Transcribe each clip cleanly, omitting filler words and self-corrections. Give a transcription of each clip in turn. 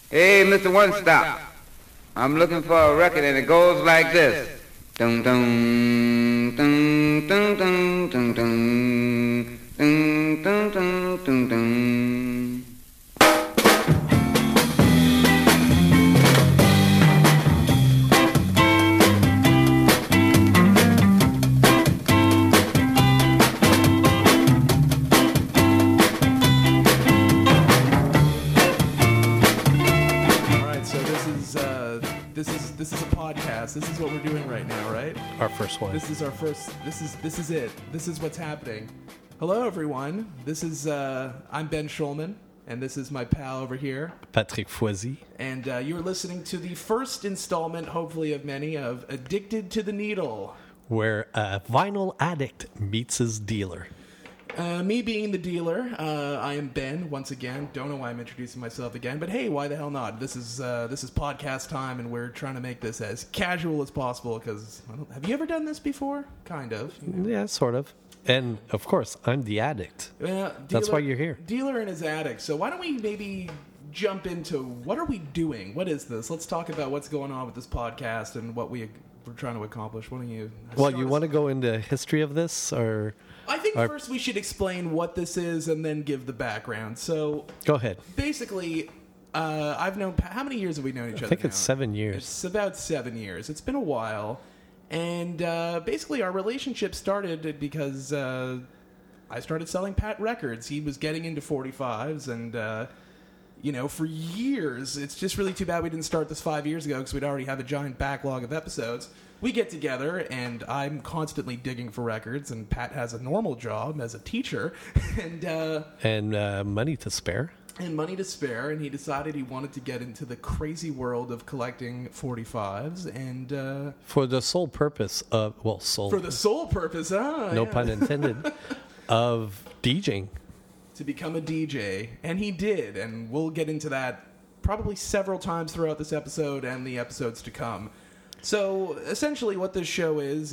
Hey, Mr. One Stop. I'm looking for a record and it goes like this. Dun dun dun dun dun dun dun dun dun dun dun dun. This is a podcast. This is what we're doing right now, right? Our first one. This is our first. This is it. This is what's happening. Hello, everyone. This is I'm Ben Schulman, and this is my pal over here, Patrick Foisy. And you're listening to the first installment, hopefully of many, of Addicted to the Needle, where a vinyl addict meets his dealer. Me being the dealer, I am Ben once again. Don't know why I'm introducing myself again, but hey, why the hell not? This is podcast time, and we're trying to make this as casual as possible. Because have you ever done this before? Kind of. You know? Yeah, sort of. And of course, I'm the addict. That's why you're here. Dealer and his addict. So why don't we maybe jump into what are we doing? What is this? Let's talk about what's going on with this podcast and what we're trying to accomplish. Why don't you? Well, you want to go into history of this, or? I think first we should explain what this is and then give the background. So go ahead. Basically, I've known how many years have we known each other? I think now? it's 7 years. It's about 7 years. It's been a while, and basically our relationship started because I started selling Pat records. He was getting into 45s, and for years, it's just really too bad we didn't start this 5 years ago because we'd already have a giant backlog of episodes. We get together, and I'm constantly digging for records, and Pat has a normal job as a teacher, and money to spare. And money to spare, and he decided he wanted to get into the crazy world of collecting 45s, and for the sole purpose of for the sole purpose, no pun intended, of DJing. To become a DJ, and he did, and we'll get into that probably several times throughout this episode and the episodes to come. So, essentially what this show is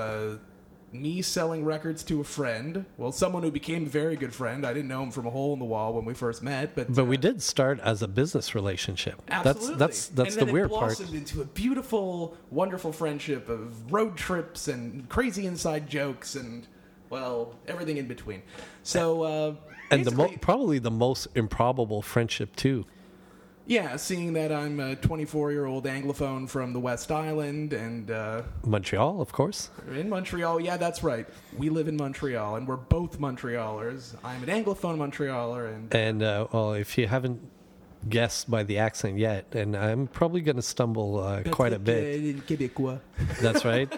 me selling records to a friend. Well, someone who became a very good friend. I didn't know him from a hole in the wall when we first met. But we did start as a business relationship. Absolutely. That's the weird part. And then it blossomed into a beautiful, wonderful friendship of road trips and crazy inside jokes and, well, everything in between. So, and probably the most improbable friendship, too. Yeah, seeing that I'm a 24-year-old Anglophone from the West Island and... Montreal, of course. In Montreal, yeah, that's right. We live in Montreal, and we're both Montrealers. I'm an Anglophone Montrealer, and... And, well, if you haven't guessed by the accent yet, and I'm probably going to stumble quite a bit. Québécois. That's right.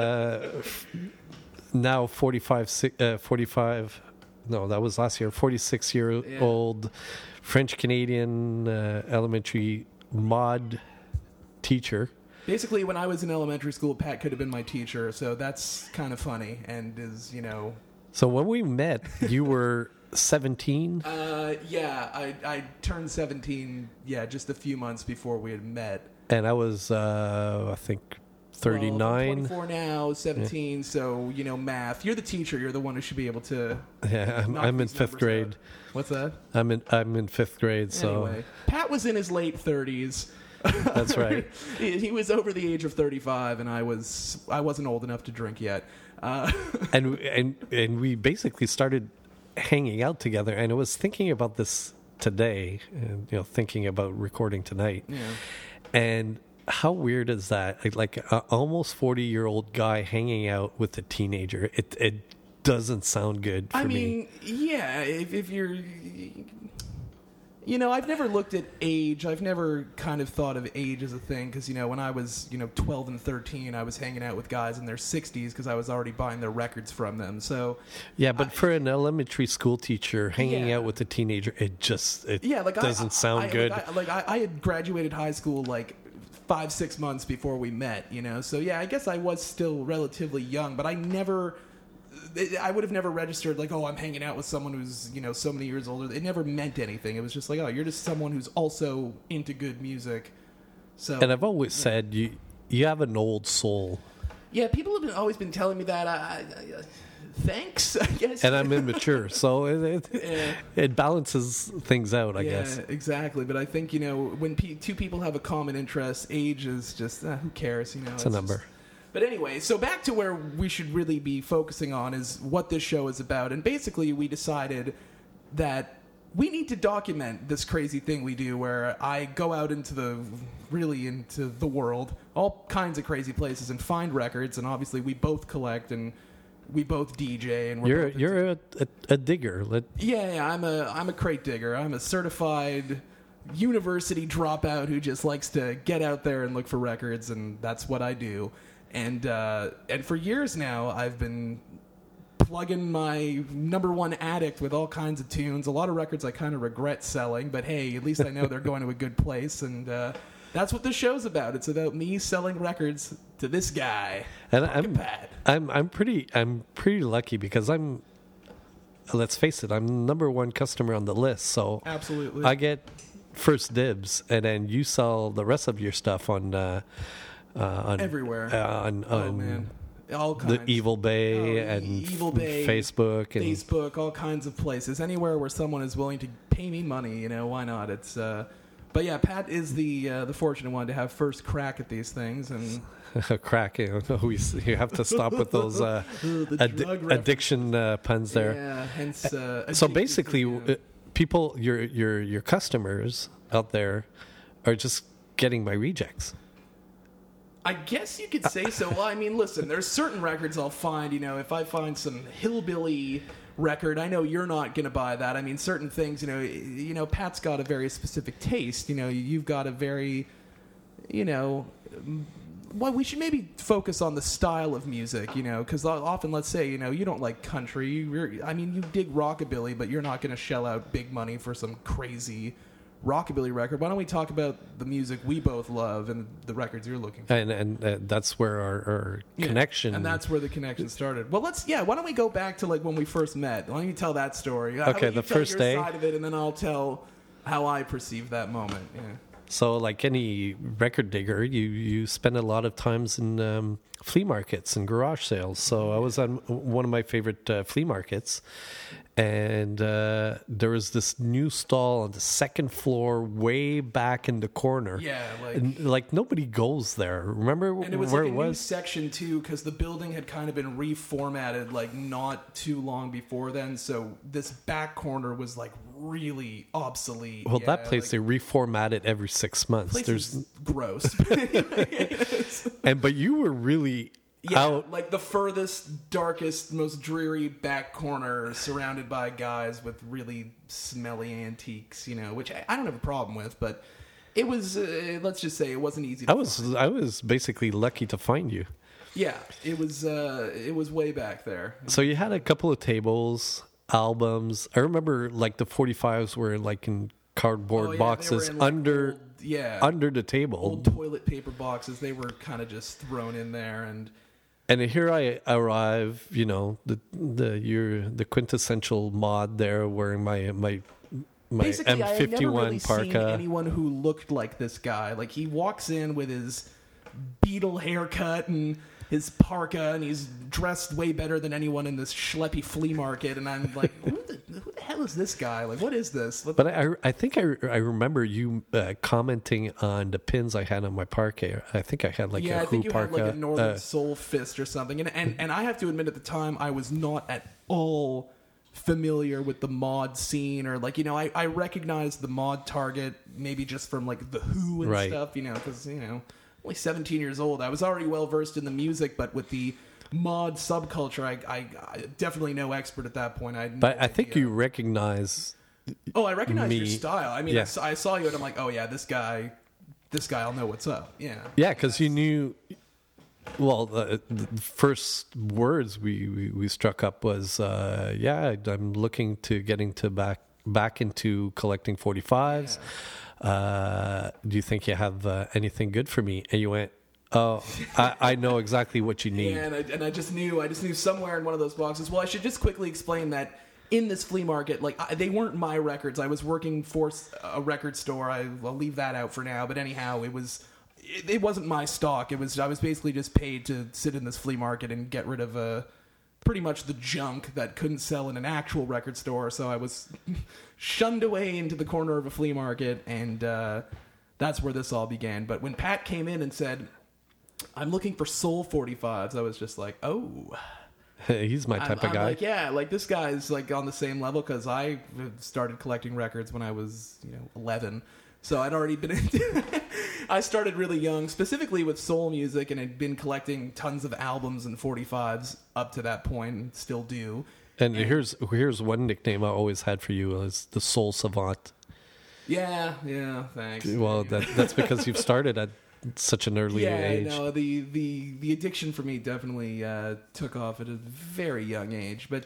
Now 45... No, that was last year. 46-year-old... French-Canadian elementary mod teacher. Basically, when I was in elementary school, Pat could have been my teacher, so that's kind of funny and is, So when we met, you were 17? Yeah, I turned 17, just a few months before we had met. And I was, I think, 39. Well, I'm 24 now, 17, yeah. So, math. You're the teacher. You're the one who should be able to... Yeah, I'm in 5th grade. Out. What's that? I'm in 5th grade, so... Anyway, Pat was in his late 30s. That's right. He was over the age of 35, and I wasn't old enough to drink yet. And we basically started hanging out together, and I was thinking about this today, and thinking about recording tonight. Yeah. And how weird is that? Like an almost 40-year-old guy hanging out with a teenager. It doesn't sound good for me. I mean, yeah, if you're... I've never looked at age. I've never kind of thought of age as a thing because, when I was, 12 and 13, I was hanging out with guys in their 60s because I was already buying their records from them. So yeah, but for an elementary school teacher, hanging out with a teenager, it doesn't sound good. I had graduated high school, 5-6 months before we met, So, yeah, I guess I was still relatively young, but I would have never registered I'm hanging out with someone who's, so many years older. It never meant anything. It was just you're just someone who's also into good music. So, and I've always said you have an old soul. Yeah, people have always been telling me that. Thanks, I guess. And I'm immature, so it balances things out, I guess. Yeah, exactly. But I think, you know, when two people have a common interest, age is just, who cares, you know? It's a number. But anyway, so back to where we should really be focusing on is what this show is about. And basically, we decided that we need to document this crazy thing we do where I go out into the world, all kinds of crazy places, and find records. And obviously, we both collect and we both DJ. And you're a digger. Yeah, I'm a crate digger. I'm a certified university dropout who just likes to get out there and look for records, and that's what I do. And for years now, I've been plugging my number one addict with all kinds of tunes. A lot of records I kind of regret selling, but hey, at least I know they're going to a good place, and that's what this show's about. It's about me selling records to this guy. And Pat. I'm pretty lucky because let's face it, I'm the number one customer on the list, so absolutely I get first dibs, and then you sell the rest of your stuff on everywhere. On man. All kinds. The Evil Bay and Evil Bay, Facebook, all kinds of places. Anywhere where someone is willing to pay me money, you know, why not? It's but yeah, Pat is the fortunate one to have first crack at these things, and crack. You have to stop with those addiction puns there. Yeah, hence. So basically, people, your customers out there, are just getting my rejects. I guess you could say so. Well, I mean, listen, there's certain records I'll find, you know, if I find some hillbilly record, I know you're not going to buy that. I mean, certain things, you know, Pat's got a very specific taste. You know, you've got a very, you know, well, we should maybe focus on the style of music, you know, because often, let's say, you know, you don't like country. You dig rockabilly, but you're not going to shell out big money for some crazy rockabilly record. Why don't we talk about the music we both love and the records you're looking for? And that's where our connection. And that's where the connection started. Well, why don't we go back to like when we first met? Why don't you tell that story? Okay, the first day. Side of it, and then I'll tell how I perceived that moment. Yeah. So, like any record digger, you spend a lot of times in flea markets and garage sales. So I was on one of my favorite flea markets, and there was this new stall on the second floor, way back in the corner. Yeah, like nobody goes there. Remember and it was where like it a was? New section too, because the building had kind of been reformatted like not too long before then. So this back corner was like really obsolete. Well, that place they reformat it every 6 months. There's gross. But you were really. Out. Like the furthest, darkest, most dreary back corner, surrounded by guys with really smelly antiques, you know, which I don't have a problem with, but it was, let's just say, it wasn't easy to find. I was basically lucky to find you. Yeah, it was way back there. So you had a couple of tables, albums. I remember, like, the 45s were, like, in cardboard boxes in, like, under the table. Old toilet paper boxes. They were kind of just thrown in there, And here I arrive, you know, the quintessential mod there, wearing my basically, M51 I had never really parka. seen anyone who looked like this guy. Like, he walks in with his Beatle haircut and his parka, and he's dressed way better than anyone in this schleppy flea market. And I'm like, who the hell is this guy? Like, what is this? But I think I remember you commenting on the pins I had on my parka. I think I had like a I think you parka, had like a Northern Soul Fist or something. And I have to admit, at the time, I was not at all familiar with the mod scene, or like, you know, I recognized the mod target maybe just from like the Who and stuff, you know, because, you know, only 17 years old. I was already well versed in the music, but with the mod subculture, I definitely no expert at that point. I think you recognize. Oh, I recognize your style. I mean, yeah. I saw you and I'm like, oh yeah, this guy, I'll know what's up. Yeah. Yeah, because you knew. Well, the first words we struck up was, I'm looking to getting back into collecting 45s. Yeah. Do you think you have anything good for me? And you went, oh, I know exactly what you need. Yeah, and I just knew somewhere in one of those boxes. Well, I should just quickly explain that in this flea market, like, they weren't my records. I was working for a record store. I'll leave that out for now. But anyhow, it wasn't my stock. I was basically just paid to sit in this flea market and get rid of pretty much the junk that couldn't sell in an actual record store. So I was shunned away into the corner of a flea market, and that's where this all began. But when Pat came in and said, "I'm looking for Soul 45s," I was just like, "Oh." He's my type of guy. Like, yeah, like this guy's like on the same level because I started collecting records when I was 11, so I'd already been into I started really young, specifically with soul music, and had been collecting tons of albums and 45s up to that point, and still do. And here's one nickname I always had for you is the Soul Savant. Yeah, thanks. Well, that's because you've started at such an early age. Yeah, no, the addiction for me definitely took off at a very young age. But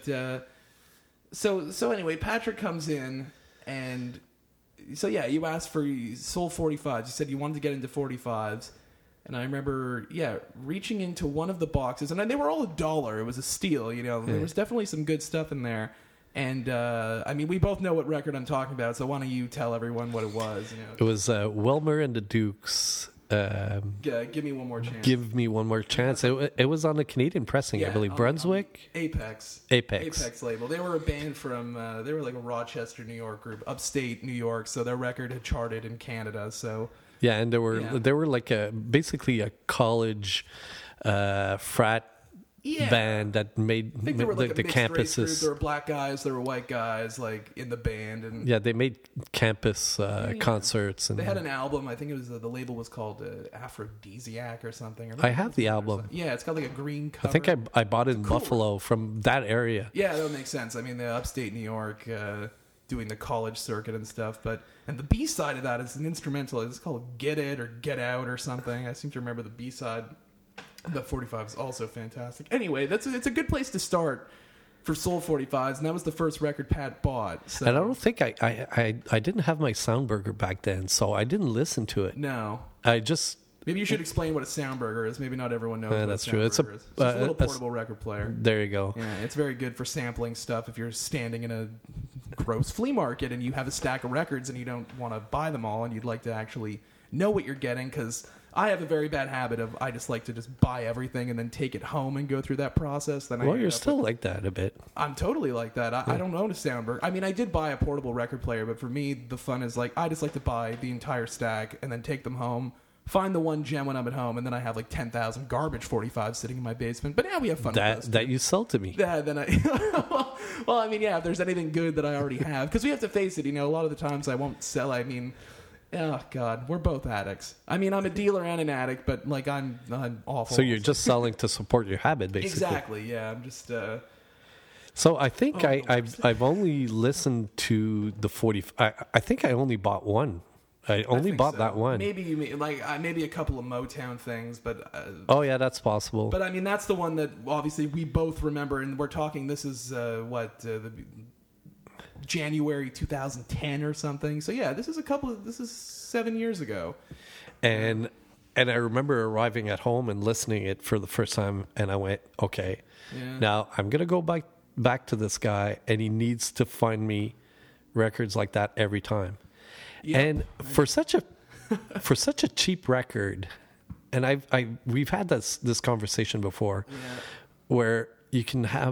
so anyway, Patrick comes in, and so yeah, you asked for Soul 45s. You said you wanted to get into 45s, and I remember reaching into one of the boxes, and they were all $1. It was a steal, There was definitely some good stuff in there. And, I mean, we both know what record I'm talking about, so why don't you tell everyone what it was? It was Wilmer and the Dukes. Give me one more chance. Give me one more chance. It was on a Canadian pressing, I believe. Brunswick? Apex label. They were a band from, they were like a Rochester, New York group, upstate New York, so their record had charted in Canada, so... Yeah, and they were like basically a college frat band that made I think they were like the campuses. Group. There were black guys, there were white guys, like in the band, and they made campus concerts. And they had an album. I think it was the label was called Aphrodisiac or something. I have the album. Yeah, it's got like a green cover. I think I bought it in Buffalo from that area. Yeah, that would make sense. I mean, the upstate New York. Doing the college circuit and stuff, and the B side of that is an instrumental. It's called "Get It" or "Get Out" or something. I seem to remember the B side. The 45 is also fantastic. Anyway, it's a good place to start for Soul 45s, and that was the first record Pat bought. So. And I don't think I didn't have my Soundburger back then, so I didn't listen to it. No, I just. Maybe you should explain what a Soundburger is. Maybe not everyone knows what that's a true. It's a little portable record player. There you go. Yeah, it's very good for sampling stuff if you're standing in a gross flea market and you have a stack of records and you don't want to buy them all and you'd like to actually know what you're getting, because I have a very bad habit of I just like to just buy everything and then take it home and go through that process. Then you're still like that a bit. I'm totally like that. I don't own a Soundburger. I mean, I did buy a portable record player, but for me, the fun is like I just like to buy the entire stack and then take them home. Find the one gem when I'm at home, and then I have like 10,000 garbage 45s sitting in my basement. But now we have fun with those. That you sell to me. Yeah, then well, I mean, yeah, if there's anything good that I already have. Because we have to face it, a lot of the times I won't sell. I mean, oh, God, we're both addicts. I mean, I'm a dealer and an addict, but like I'm awful. So you're just selling to support your habit, basically. Exactly, yeah. I'm just... So I think I've only listened to the 40... I think I only bought one. I only bought that one. Maybe you mean maybe a couple of Motown things, but oh yeah, that's possible. But I mean, that's the one that obviously we both remember, and we're talking. This is January 2010 or something. So yeah, this is 7 years ago. And I remember arriving at home and listening it for the first time, and I went, okay, now I'm gonna go back to this guy, and he needs to find me records like that every time. Yep. And for such a cheap record, and we've had this conversation before, where you can have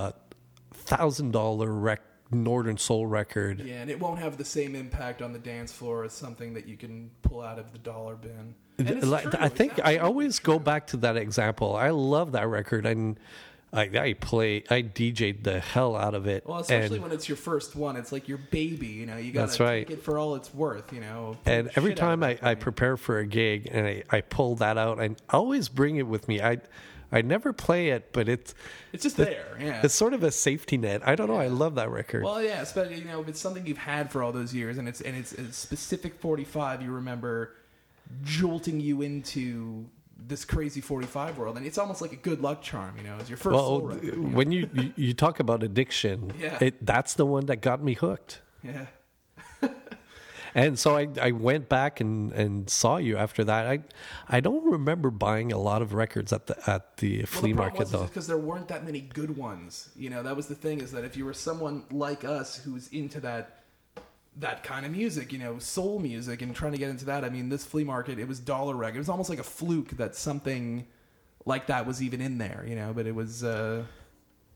$1,000 Northern Soul record, and it won't have the same impact on the dance floor as something that you can pull out of the dollar bin. I think I always go back to that example. I love that record, and I DJ'd the hell out of it. Well, especially when it's your first one, it's like your baby. You got to take it for all it's worth. And every time I prepare for a gig and I pull that out, and I always bring it with me. I never play it, but it's just there. Yeah, it's sort of a safety net. I don't know. I love that record. Well, yeah, especially if it's something you've had for all those years, and it's a specific 45 you remember jolting you into this crazy 45 world, and it's almost like a good luck charm, It's your first soul record. When you talk about addiction, that's the one that got me hooked. Yeah. And so I went back and saw you after that. I don't remember buying a lot of records at the flea market though, because there weren't that many good ones. That was the thing, is that if you were someone like us who's into that kind of music, soul music, and trying to get into that. I mean, this flea market, it was dollar record. It was almost like a fluke that something like that was even in there, but it was...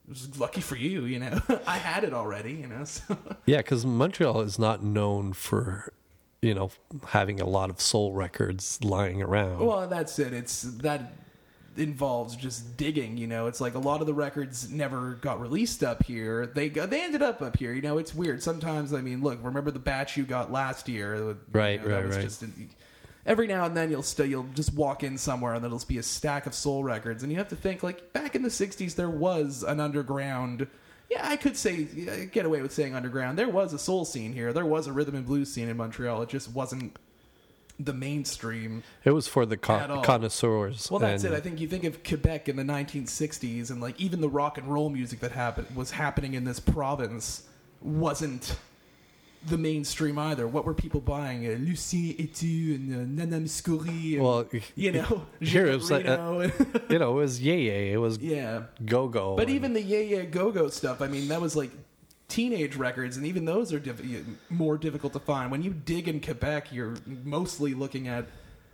was lucky for you, you know. I had it already, you know. So. Yeah, because Montreal is not known for, you know, having a lot of soul records lying around. Well, that's it. That involves just digging, you know. It's like a lot of the records never got released up here. They ended up here, you know. It's weird. Sometimes, I mean, look, remember the batch you got last year? Right, you know, right. Just every now and then you'll just walk in somewhere and there'll be a stack of soul records, and you have to think, like, back in the 60s there was an underground, I could say, get away with saying underground, there was a soul scene here, there was a rhythm and blues scene in Montreal. It just wasn't the mainstream. It was for the at all. connoisseurs. Well, that's it. I think you think of Quebec in the 1960s, and like even the rock and roll music that was happening in this province wasn't the mainstream either. What were people buying? Lucie et tu and Nana Mouskouri. And, Well, you know, here it was, Reno. you know, it was Yeye, it was Yeah. Go-Go. But even the Yeah Go-Go stuff, I mean, that was like teenage records, and even those are more difficult to find. When you dig in Quebec, you're mostly looking at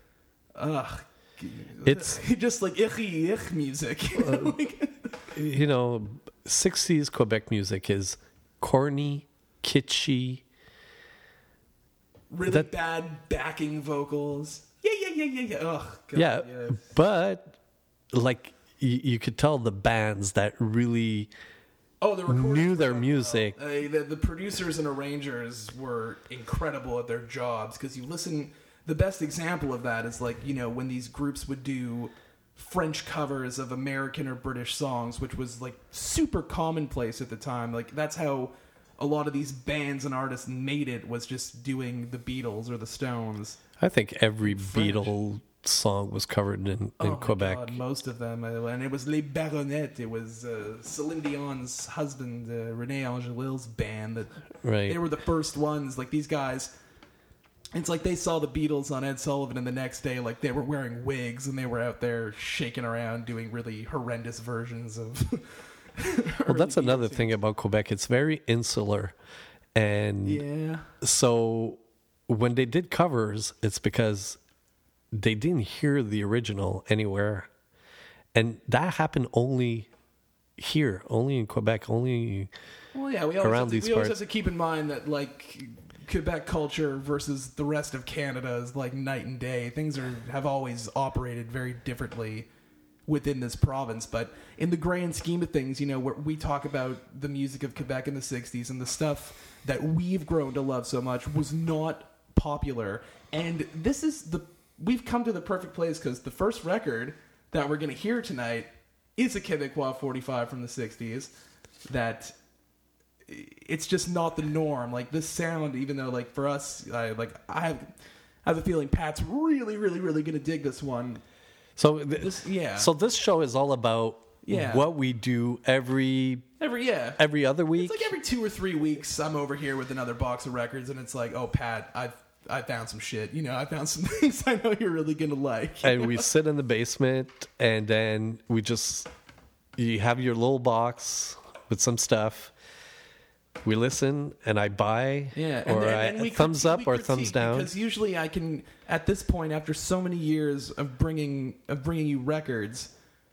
it's just like ich music. you know, 60s Quebec music is corny, kitschy. Really bad backing vocals. Yeah. Ugh, God, Yeah, but like you could tell the bands that really the recordings knew were their done music. well. The producers and arrangers were incredible at their jobs, because you listen. The best example of that is, like, you know, when these groups would do French covers of American or British songs, which was like super commonplace at the time. Like, that's how a lot of these bands and artists made it, was just doing the Beatles or the Stones. I think every Beatle song was covered in Quebec. God, most of them. And it was Les Baronettes. It was Celine Dion's husband, René Angelil's band. That Right. They were the first ones. Like, these guys, it's like they saw the Beatles on Ed Sullivan, and the next day, like, they were wearing wigs and they were out there shaking around doing really horrendous versions of... Well, that's another thing about Quebec. It's very insular. And Yeah. so when they did covers, it's because they didn't hear the original anywhere. And that happened only here, only in Quebec, only Well, yeah, we around always these have parts. to keep in mind that, like, Quebec culture versus the rest of Canada is like night and day. Things have always operated very differently within this province, but in the grand scheme of things, you know, where we talk about the music of Quebec in the 60s, and the stuff that we've grown to love so much was not popular. And we've come to the perfect place, because the first record that we're going to hear tonight is a Quebecois 45 from the 60s that it's just not the norm. Like, this sound, even though, like, for us, I have a feeling Pat's really, really, really going to dig this one. So This So this show is all about what we do every other week. It's like every 2 or 3 weeks, I'm over here with another box of records, and it's like, oh, Pat, I found some shit. You know, I found some things I know you're really gonna like. And we sit in the basement, and then you have your little box with some stuff. We listen, and I buy, and we thumbs up or thumbs down. Because usually I can, at this point, after so many years of bringing you records,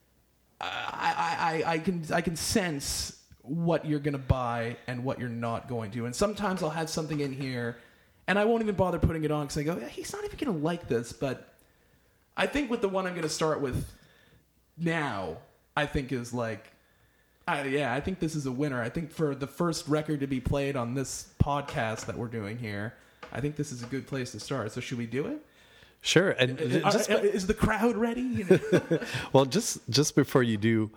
I can sense what you're gonna buy and what you're not going to. And sometimes I'll have something in here, and I won't even bother putting it on, because I go, he's not even gonna like this. But I think with the one I'm gonna start with now, I think is like. I think this is a winner. I think for the first record to be played on this podcast that we're doing here, I think this is a good place to start. So should we do it? Sure. And is the crowd ready? You know? Well, just before you do,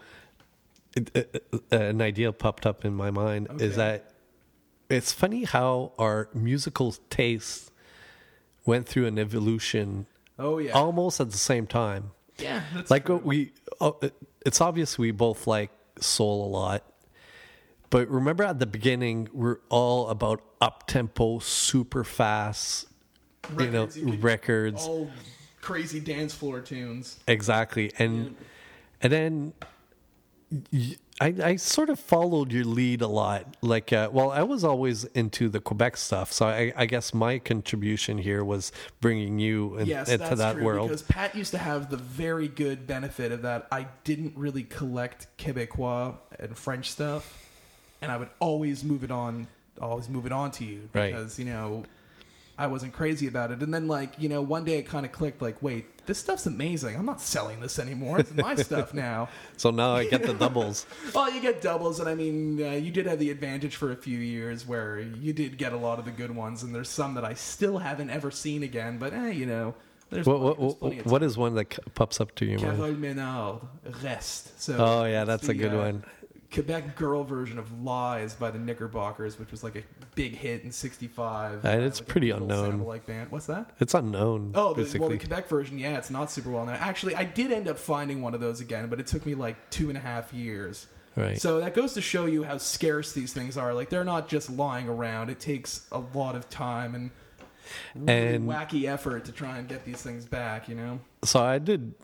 an idea popped up in my mind. Okay. Is that it's funny how our musical tastes went through an evolution. Oh yeah, almost at the same time. Yeah, that's like true. it's obvious we both like soul a lot, but remember at the beginning we're all about up-tempo, super fast records, all crazy dance floor tunes. exactly. And then I sort of followed your lead a lot. Like, well, I was always into the Quebec stuff, so I guess my contribution here was bringing you into that true, world. Because Pat used to have the very good benefit of that. I didn't really collect Quebecois and French stuff, and I would always move it on to you because I wasn't crazy about it. And then, like, one day it kind of clicked, like, wait, this stuff's amazing. I'm not selling this anymore. It's my stuff now. So now I get the doubles. Well, you get doubles, and I mean, you did have the advantage for a few years where you did get a lot of the good ones, and there's some that I still haven't ever seen again, but, there's plenty of what is one that pops up to you? Carole Ménard, Reste. So oh, yeah, that's a good one. Quebec girl version of Lies by the Knickerbockers, which was like a big hit in '65. And it's like pretty unknown. Like band. What's that? It's unknown. Oh, basically. the Quebec version, yeah, it's not super well known. Actually, I did end up finding one of those again, but it took me like 2.5 years. Right. So that goes to show you how scarce these things are. Like, they're not just lying around. It takes a lot of time and really wacky effort to try and get these things back, So I did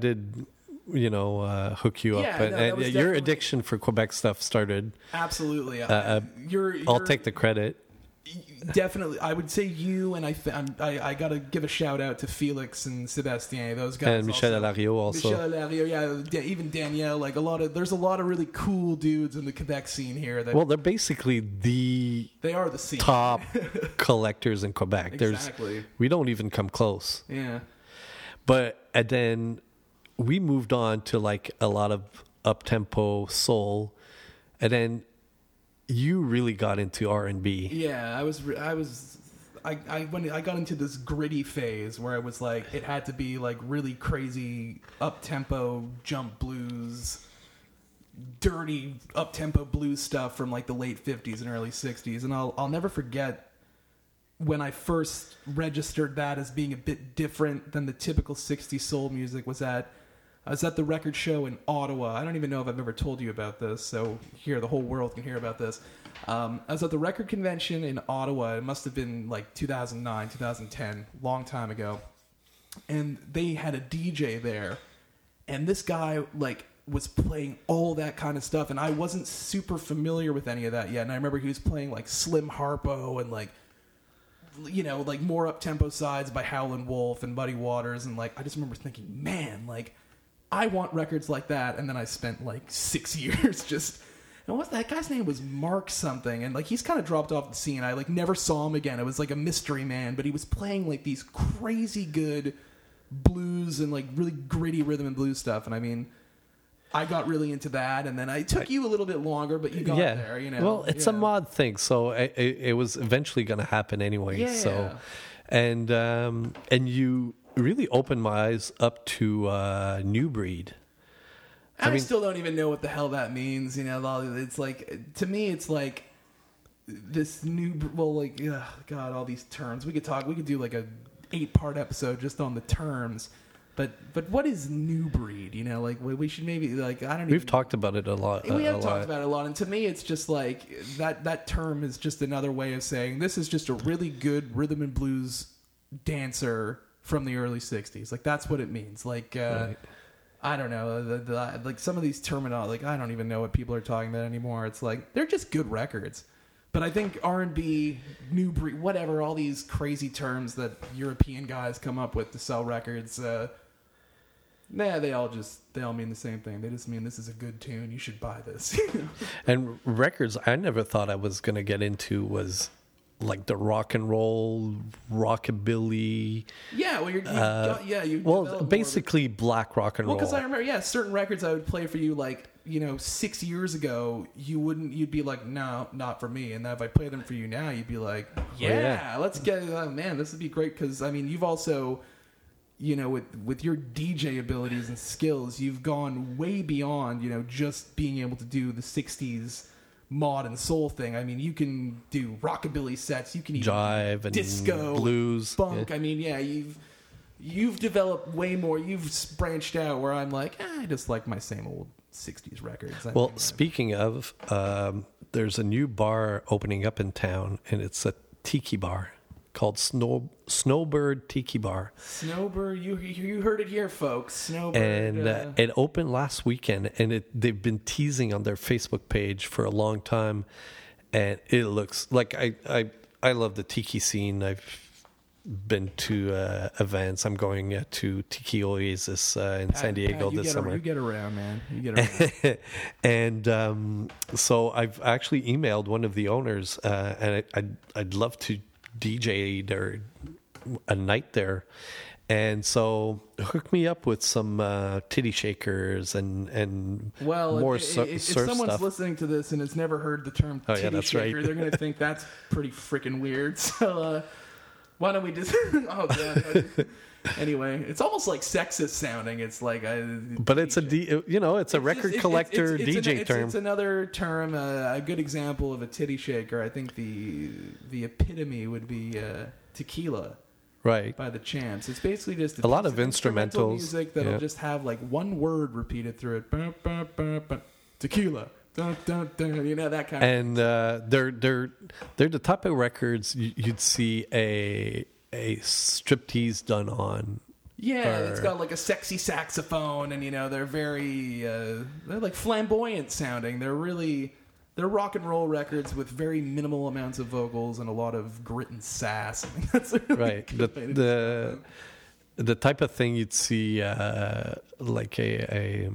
hook you up. And your addiction for Quebec stuff started. Absolutely. I'll take the credit. Definitely. I would say you, and I got to give a shout out to Felix and Sebastien, those guys. And Michel Alario also. Michel Alario, yeah. Even Danielle. Like, there's a lot of really cool dudes in the Quebec scene here. Well, they're basically they are the scene. Top collectors in Quebec. Exactly. We don't even come close. Yeah. And then we moved on to like a lot of up-tempo soul, and then you really got into R&B. Yeah, when I got into this gritty phase where I was like, it had to be like really crazy up-tempo jump blues, dirty up-tempo blues stuff from like the late 50s and early 60s, and I'll never forget when I first registered that as being a bit different than the typical 60s soul music. I was at the record show in Ottawa. I don't even know if I've ever told you about this, so here, the whole world can hear about this. I was at the record convention in Ottawa. It must have been like 2009, 2010, long time ago. And they had a DJ there, and this guy, like, was playing all that kind of stuff, and I wasn't super familiar with any of that yet. And I remember he was playing, like, Slim Harpo and, like, like more up-tempo sides by Howlin' Wolf and Muddy Waters, and, like, I just remember thinking, man, like, I want records like that. And then I spent like 6 years just, and that guy's name was Mark something, and like he's kind of dropped off the scene. I like never saw him again. It was like a mystery man, but he was playing like these crazy good blues and like really gritty rhythm and blues stuff. And I mean, I got really into that, and then it took you a little bit longer, but you got there. Well, it's a mod thing, so it was eventually going to happen anyway. Yeah. So, and you really opened my eyes up to New Breed. I still don't even know what the hell that means. It's like, to me, it's like this new, God, all these terms. We could do like a 8-part episode just on the terms. But what is New Breed? Like, we should maybe, like, I don't know. We've talked about it a lot. We have talked about it a lot. And to me, it's just like that term is just another way of saying this is just a really good rhythm and blues dancer from the early 60s. Like, that's what it means. Like, right. I don't know, like some of these terminology, like I don't even know what people are talking about anymore. It's like, they're just good records. But I think R&B, New Breed, whatever, all these crazy terms that European guys come up with to sell records, they all mean the same thing. They just mean this is a good tune, you should buy this. And records I never thought I was going to get into was like the rock and roll, rockabilly. Yeah, well, you basically black rock and roll. Well, because I remember, certain records I would play for you, like, 6 years ago, you'd be like, no, not for me. And then if I play them for you now, you'd be like, let's get, man, this would be great. Because, I mean, you've also, with your DJ abilities and skills, you've gone way beyond, just being able to do the 60s mod and soul thing. I mean, you can do rockabilly sets, you can even jive and disco, blues, funk. I mean, you've developed way more. You've branched out where I'm like, I just like my same old 60s records. Speaking of, there's a new bar opening up in town, and it's a tiki bar called Snowbird Tiki Bar. Snowbird, you heard it here, folks. Snowbird. And it opened last weekend, and they've been teasing on their Facebook page for a long time. And it looks like I love the tiki scene. I've been to events. I'm going to Tiki Oasis in San Diego this summer. You get around, man. You get around. And so I've actually emailed one of the owners, and I'd love to DJ there a night there. And so hook me up with some titty shakers and more if surf someone's stuff. listening to this and has never heard the term titty that's shaker, right. they're going to think that's pretty freaking weird. So why don't we just... oh, God. Anyway, it's almost like sexist sounding. It's like... But it's it's a record collector DJ term. It's another term, a good example of a titty shaker. I think the epitome would be Tequila. Right. By the Champs. It's basically just a lot of instrumental instrumentals music that'll just have like one word repeated through it. Ba, ba, ba, ba. Tequila. Dun, dun, dun. You know, that kind of thing. And they're the type of records you'd see a striptease done on. Yeah, it's got like a sexy saxophone, and they're very they're like flamboyant sounding. They're rock and roll records with very minimal amounts of vocals and a lot of grit and sass. I mean, that's a really right. The type of thing you'd see like a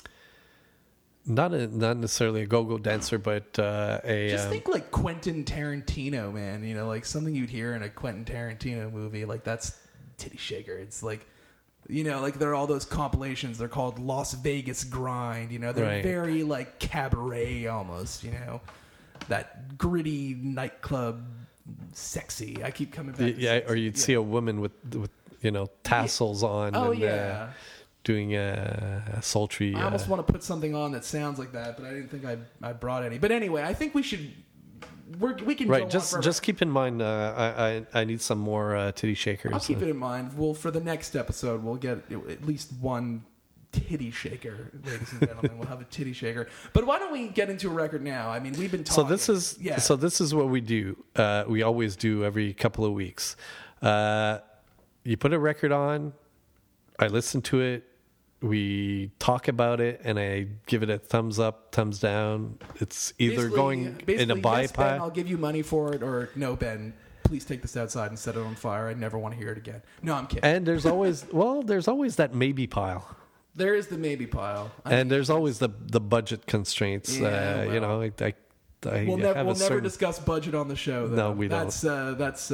not necessarily a go-go dancer, but just think like Quentin Tarantino, man. Like something you'd hear in a Quentin Tarantino movie. Like that's titty shaker. It's like. Like there are all those compilations. They're called Las Vegas Grind. They're very like cabaret almost. That gritty nightclub sexy. I keep coming back. Yeah, or you'd see a woman with tassels on. Oh, and, doing a sultry. I almost want to put something on that sounds like that, but I didn't think I brought any. But anyway, I think we should. We can right. Just keep in mind. I need some more titty shakers. I'll keep it in mind. Well, for the next episode, we'll get at least one titty shaker, ladies and gentlemen. We'll have a titty shaker. But why don't we get into a record now? I mean, we've been talking. So this is what we do. We always do every couple of weeks. You put a record on. I listen to it. We talk about it, and I give it a thumbs up, thumbs down. It's either going in a buy pile. Ben, I'll give you money for it, or no, Ben, please take this outside and set it on fire. I never want to hear it again. No, I'm kidding. And there's always that maybe pile. There is the maybe pile. There's always the budget constraints. Yeah, we'll never discuss budget on the show, though. No, we don't. That's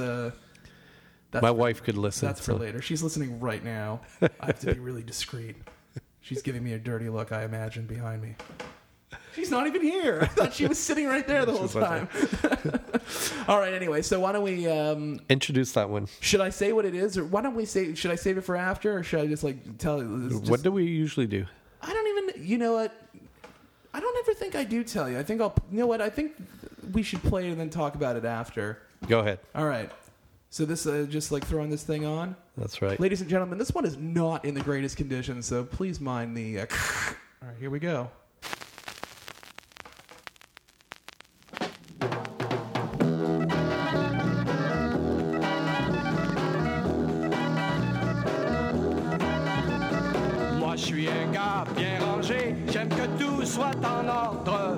my wife could listen. That's for later. She's listening right now. I have to be really discreet. She's giving me a dirty look, I imagine, behind me. She's not even here. I thought she was sitting right there the whole time. All right, anyway, so why don't we... introduce that one. Should I say what it is? Or why don't we say... Should I save it for after? Or should I just tell you? What do we usually do? I don't even... You know what? I don't ever think I do tell you. I think I'll... You know what? I think we should play it and then talk about it after. Go ahead. All right. So this, just like throwing this thing on. That's right. Ladies and gentlemen, this one is not in the greatest condition, so please mind the... All right, here we go. Moi, je suis un gars bien rangé, j'aime que tout soit en ordre.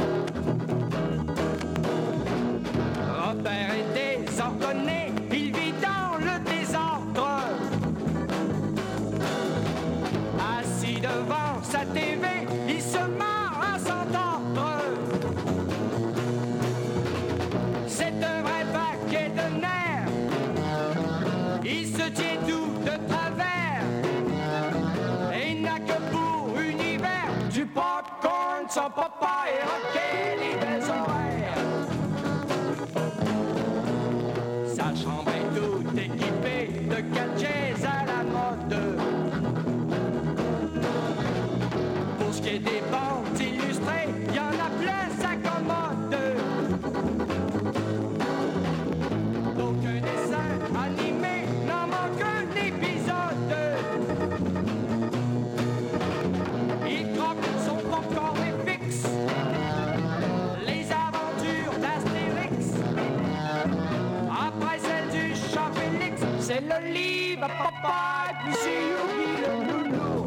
Repère et désordonné, il vit dans le désordre. Assis devant sa TV, il se marre à s'entendre. C'est un vrai paquet de nerfs, il se tient tout de travers. Et il n'a que pour univers du popcorn, son papa est rocké, les belles horaires. Sa chambre est toute équipée de gadgets à la mode. Pour ce qui est des bandes illustrées, il y en a plein sa commode. D'aucun dessin animé n'en manque un épisode. Il croque son popcorn et fixe les et puis c'est Yogi le nounours.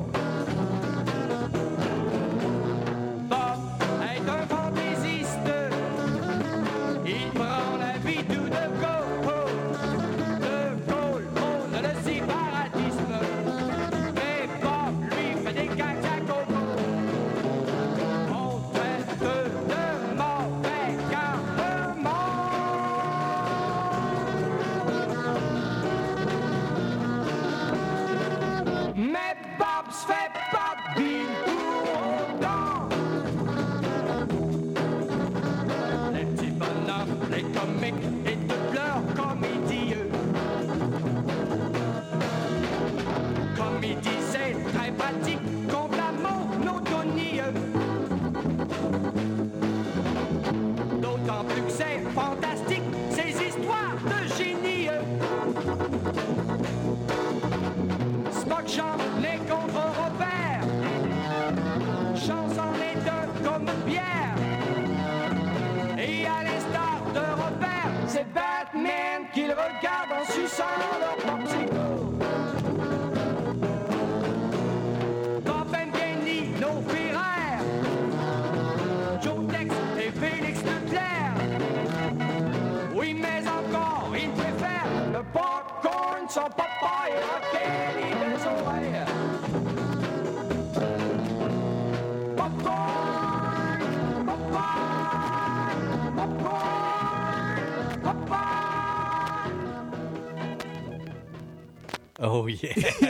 Bob est un fantaisiste, il prend la vie tout de go. De Gaulle prône le séparatisme, mais Bob lui fait des caca coco. On traite de mauvais garnement. Mais Bob se fait pas bile pour autant. Les petits bonhommes, les comiques et toutes leurs comédies. Comédie, c'est très pratique contre la monotonie. D'autant plus que c'est fantastique, ces histoires de génie. Spock chante les contre-repères, chanson les deux comme bière. Et à l'instar de Robert, c'est Batman qu'il regarde en suçant leur popsicle. Bob aime bien Nino Ferrer, Joe Tex et Félix Leclerc. Oui, mais encore, il préfère le popcorn, son papa et la Kelly des oreilles. Popcorn, popcorn, popcorn, popcorn. Oh yeah.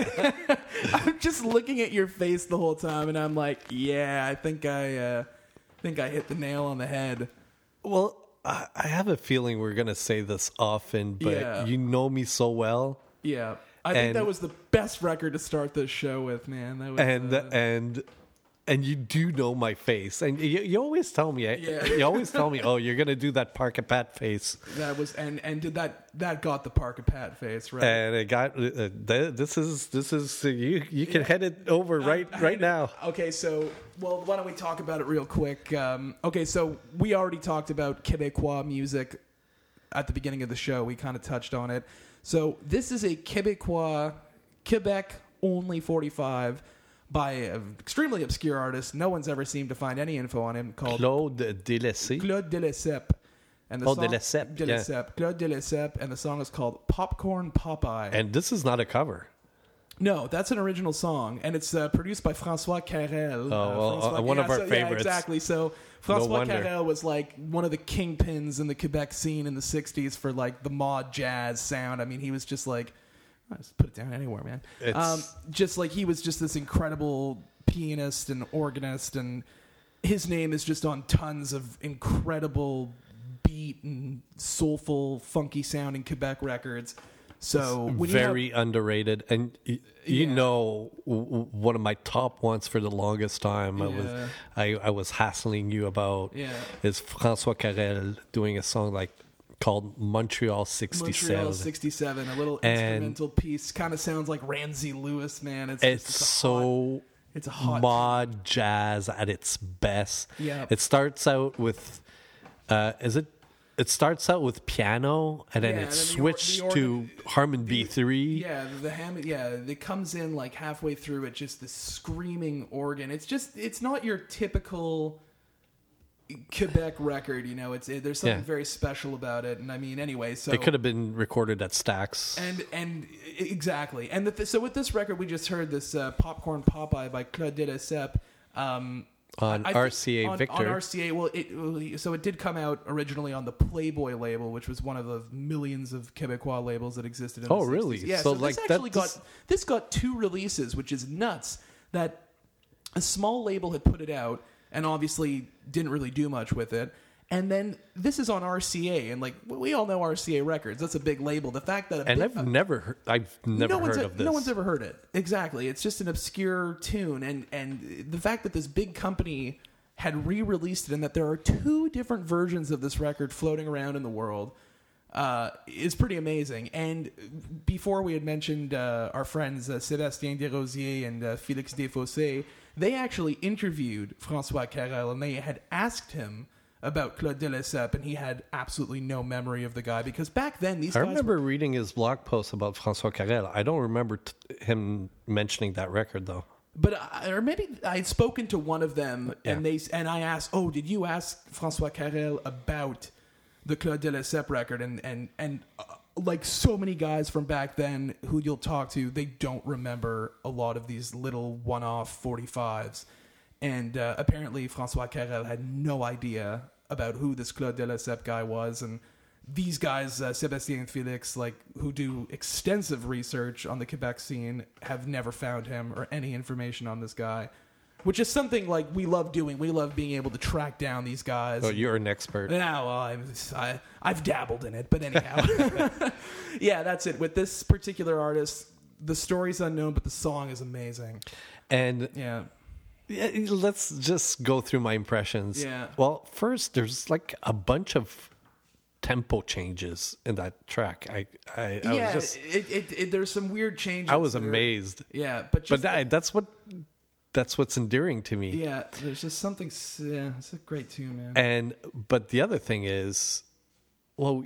I'm just looking at your face the whole time, and I'm like, yeah, I think I hit the nail on the head. Well, I have a feeling we're gonna say this often, but Yeah. you know me so well, Yeah, I think And- that was the best record to start this show with, man. That was, and you do know my face, and you always tell me, Yeah. you always tell me, oh, you're gonna do that Parker Pat face, that was, and did that got the Parker Pat face right? and it got this is you can head it over right now. Okay, so, well, why don't we talk about it real quick? Okay, so we already talked about Québécois music at the beginning of the show. We kind of touched on it. So this is a Québécois, Quebec only 45 by an extremely obscure artist. No one's ever seemed to find any info on him, called Claude Delessé. Claude Delessep. And the Oh, song, Delessep, yeah. Delessep. Claude Delessep, and the song is called Popcorn Popeye. And this is not a cover. No, that's an original song, and it's produced by François Carrel. One of our favorites. Yeah, exactly. So François wonder. Carrel was like one of the kingpins in the Quebec scene in the 60s for like the mod jazz sound. I mean, he was just like, I'll just put it down anywhere, man. Just like he was just this incredible pianist and organist, and his name is just on tons of incredible beat and soulful, funky sounding Quebec records. So when Very underrated, and you Yeah. know, one of my top ones for the longest time, Yeah. I was hassling you about Yeah. is François Carrel doing a song called Montreal 67. Montreal 67, a little And- instrumental piece, kind of sounds like Ramsey Lewis, man. It's It's a hot mod jazz at its best. Yeah. It starts out with it starts out with piano, and then Yeah, it and then switched the organ- to Harmon B3. Yeah, it comes in like halfway through it, just this screaming organ. It's not your typical Quebec record, you know. There's something Yeah. very special about it, and I mean, anyway, so It could have been recorded at Stax. and exactly, and so with this record, we just heard this Popcorn Popeye by Claude Delessep. On I think RCA Victor. On RCA, well, it did come out originally on the Playboy label, which was one of the millions of Quebecois labels that existed in the 60s. really? Yeah, So, so like, this actually that's- this got 2 releases, which is nuts. That a small label had put it out and obviously didn't really do much with it. And then this is on RCA, and like we all know RCA Records, that's a big label. The fact that I've never heard of this. no one's ever heard it. Exactly. It's just an obscure tune. And the fact that this big company had re-released it and that there are 2 different versions of this record floating around in the world is pretty amazing. And before we had mentioned our friends Sébastien Desrosiers and Félix Desfossés, they actually interviewed François Carrel, and they had asked him about Claude Delessep, and he had absolutely no memory of the guy because back then these I guys remember reading his blog post about François Carrel. I don't remember him mentioning that record though. But or maybe I'd spoken to one of them, and I asked, "Oh, did you ask François Carrel about the Claude Delessep record?" And like so many guys from back then who you'll talk to, they don't remember a lot of these little one-off 45s. And apparently François Carrel had no idea about who this Claude Delessep guy was, and these guys, Sébastien and Félix, like who do extensive research on the Quebec scene, have never found him or any information on this guy, which is something like we love doing. We love being able to track down these guys. Oh, you're an expert. Yeah, well, I've dabbled in it, but anyhow, yeah, that's it. With this particular artist, the story's unknown, but the song is amazing. And yeah. Yeah, let's just go through my impressions. Yeah. Well, first, there's like a bunch of tempo changes in that track. I was just, there's some weird changes. I was there. amazed. Yeah, but that's what's endearing to me. Yeah, there's just something. Yeah, it's a great tune, man. But the other thing is, well,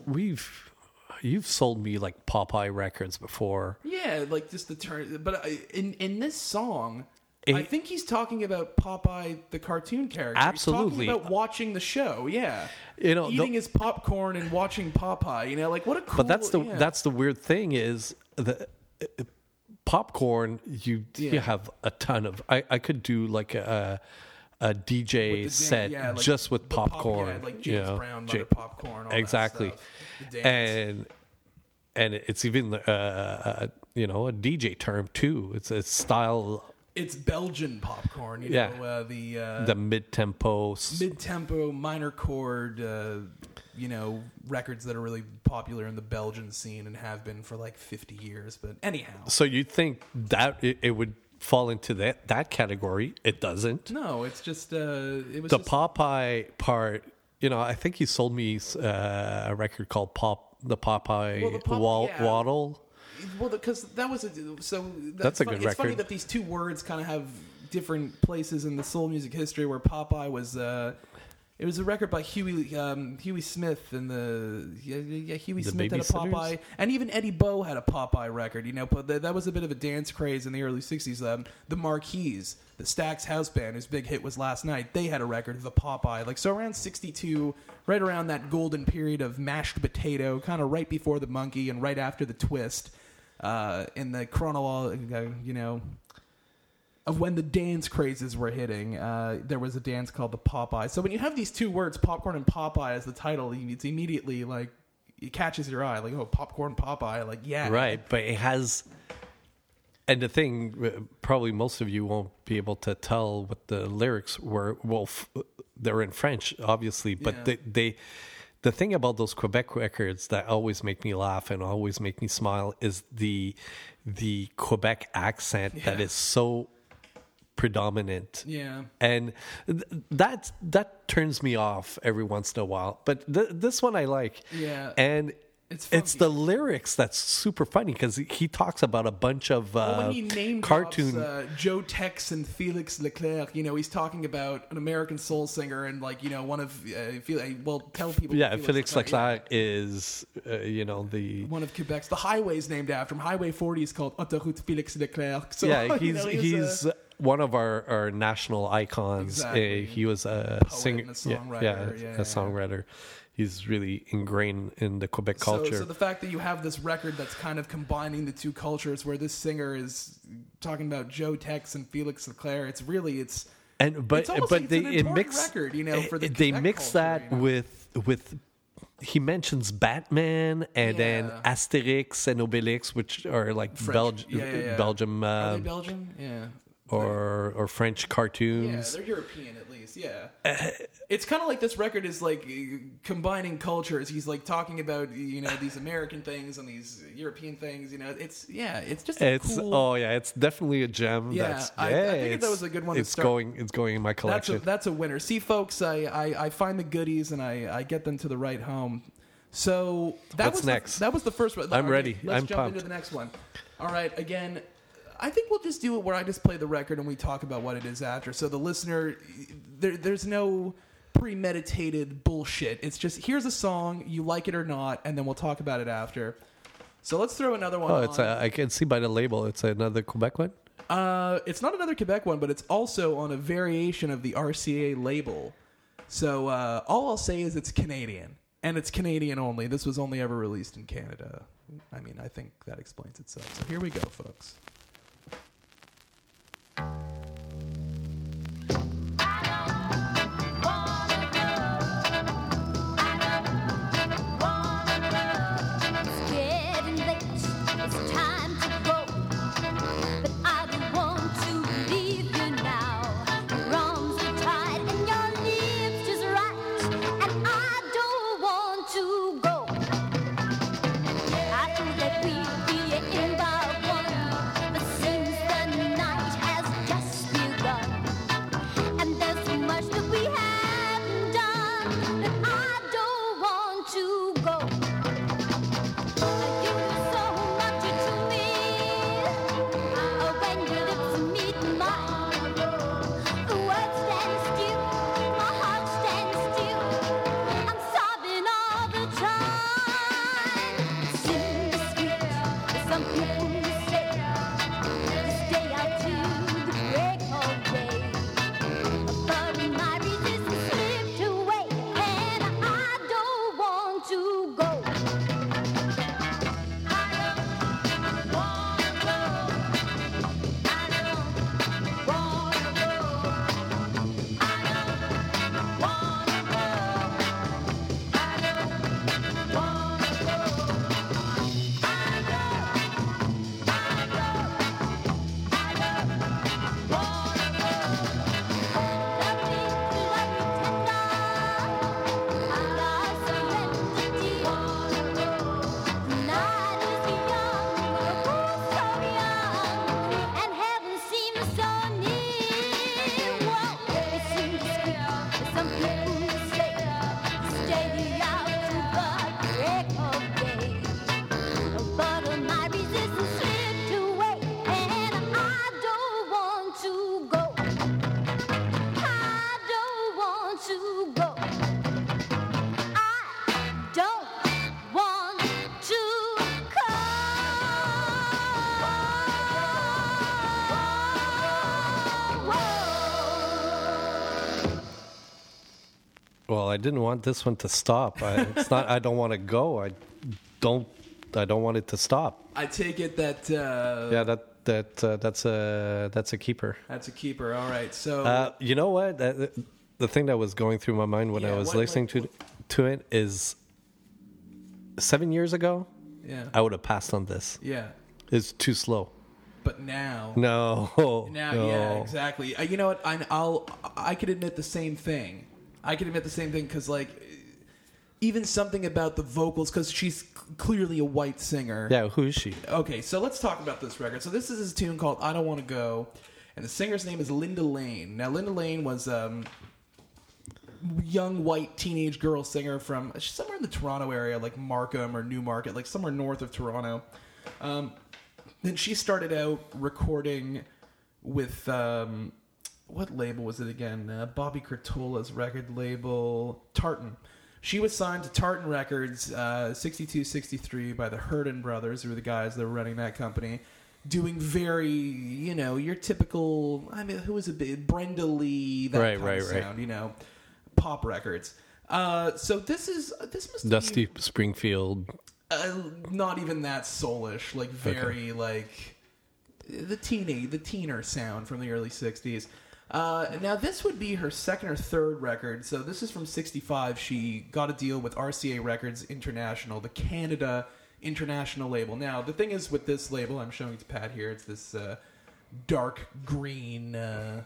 you've sold me like Popeye records before. Yeah, like just the turn. But in this song, I think he's talking about Popeye the cartoon character. Absolutely. He's talking about watching the show. Yeah, eating his popcorn and watching Popeye. Like what a cool. But that's the weird thing is the popcorn. You have a ton of. I could do like a DJ set like just with popcorn. like James Brown, popcorn. All exactly, and it's even a DJ term too. It's a style. It's Belgian popcorn, the mid-tempo, minor chord, records that are really popular in the Belgian scene and have been for like 50 years. But anyhow, so you think that it would fall into that category? It doesn't. No, it's just it was the Popeye part. I think you sold me a record called Popeye Waddle. Well, because that was that's a good record. It's funny that these two words kind of have different places in the soul music history. Where Popeye was, it was a record by Huey Smith and Huey Smith had a Popeye, and even Eddie Bo had a Popeye record. But that was a bit of a dance craze in the early '60s. The Marquis, the Stax House Band, whose big hit was Last Night, they had a record, the Popeye. So around '62, right around that golden period of mashed potato, kind of right before the Monkey and right after the Twist. In the chronology, of when the dance crazes were hitting, there was a dance called the Popeye. So when you have these two words, popcorn and Popeye, as the title, it's immediately like it catches your eye. Like, oh, popcorn, Popeye, like yeah, right. But it has, and the thing, probably most of you won't be able to tell what the lyrics were. Well, they're in French, obviously, but they. The thing about those Quebec records that always make me laugh and always make me smile is the Quebec accent that is so predominant. Yeah. And that turns me off every once in a while. But this one I like. Yeah. And it's the lyrics that's super funny because he talks about a bunch of when he name cartoon drops, Joe Tex and Felix Leclerc. He's talking about an American soul singer and one of tell people. Yeah, Felix Leclerc is the one of Quebec's. The highway's named after him. Highway 40 is called Autoroute Felix Leclerc. So, yeah, he's one of our national icons. Exactly. He was a singer, and a songwriter. a songwriter. He's really ingrained in the Quebec culture. So the fact that you have this record that's kind of combining the two cultures, where this singer is talking about Joe Tex and Felix Leclerc, it's they mix record, for the they Quebec mix culture, that with. He mentions Batman and then Asterix and Obelix, which are like Belgium. Are they Belgian? Yeah. Or French cartoons. Yeah, they're European at least. Yeah, it's kind of like this record is like combining cultures. He's like talking about these American things and these European things. It's just cool. It's definitely a gem. Yeah, I think that was a good one. It's going in my collection. That's a winner. See, folks, I find the goodies and I get them to the right home. So what's next? That was the first one. I'm ready. Let's jump pumped into the next one. All right, again. I think we'll just do it where I just play the record and we talk about what it is after. So the listener, there's no premeditated bullshit. It's just, here's a song, you like it or not, and then we'll talk about it after. So let's throw another one on. I can see by the label, it's another Quebec one? It's not another Quebec one, but it's also on a variation of the RCA label. So all I'll say is it's Canadian, and it's Canadian only. This was only ever released in Canada. I mean, I think that explains itself. So here we go, folks. Well, I didn't want this one to stop. It's not. I don't want to go. I don't want it to stop. I take it that. Yeah, that's a keeper. That's a keeper. All right. So. You know what? The thing that was going through my mind when I was listening to it is 7 years ago. Yeah. I would have passed on this. Yeah. It's too slow. But now. No. Yeah, exactly. You know what? I could admit the same thing. Because, like, even something about the vocals, because she's clearly a white singer. Yeah, who is she? Okay, so let's talk about this record. So this is a tune called I Don't Want to Go, and the singer's name is Linda Lane. Now, Linda Lane was a young white teenage girl singer from somewhere in the Toronto area, like Markham or Newmarket, like somewhere north of Toronto. Then she started out recording with... what label was it again? Bobby Curtola's record label, Tartan. She was signed to Tartan Records 62-63 by the Hurden brothers, who were the guys that were running that company, doing very, your typical, who was a big, Brenda Lee, that kind of sound, pop records. So this must Dusty Springfield. Not even that soulish, like very, like, the teener sound from the early 60s. Now, this would be her second or third record. So this is from 65. She got a deal with RCA Records International, the Canada international label. Now, the thing is with this label, I'm showing it to Pat here, it's this dark green, A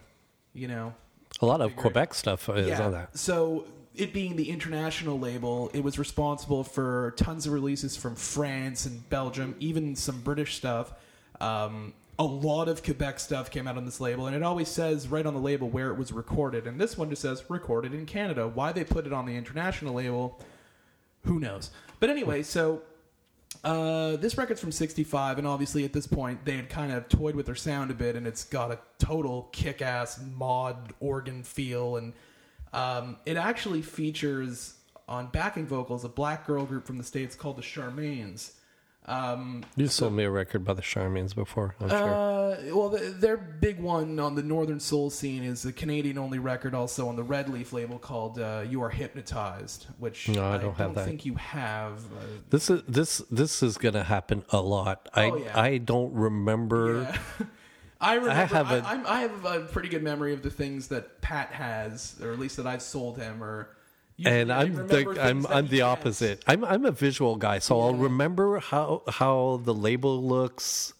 lot of Quebec stuff is on that. So it being the international label, it was responsible for tons of releases from France and Belgium, even some British stuff. A lot of Quebec stuff came out on this label, and it always says right on the label where it was recorded. And this one just says recorded in Canada. Why they put it on the international label, who knows? But anyway, so this record's from 65, and obviously at this point they had kind of toyed with their sound a bit, and it's got a total kick-ass mod organ feel. And It actually features on backing vocals a black girl group from the States called the Charmaines. You sold me a record by the Charmaines before, I'm sure. Well, their big one on the Northern Soul scene is a Canadian-only record, also on the Red Leaf label called "You Are Hypnotized," which No, I don't have that. think you have. This is going to happen a lot. I don't remember. Yeah. I remember. I I have a pretty good memory of the things that Pat has, or at least that I've sold him, or. And I'm the opposite. I'm a visual guy, so I'll remember how the label looks,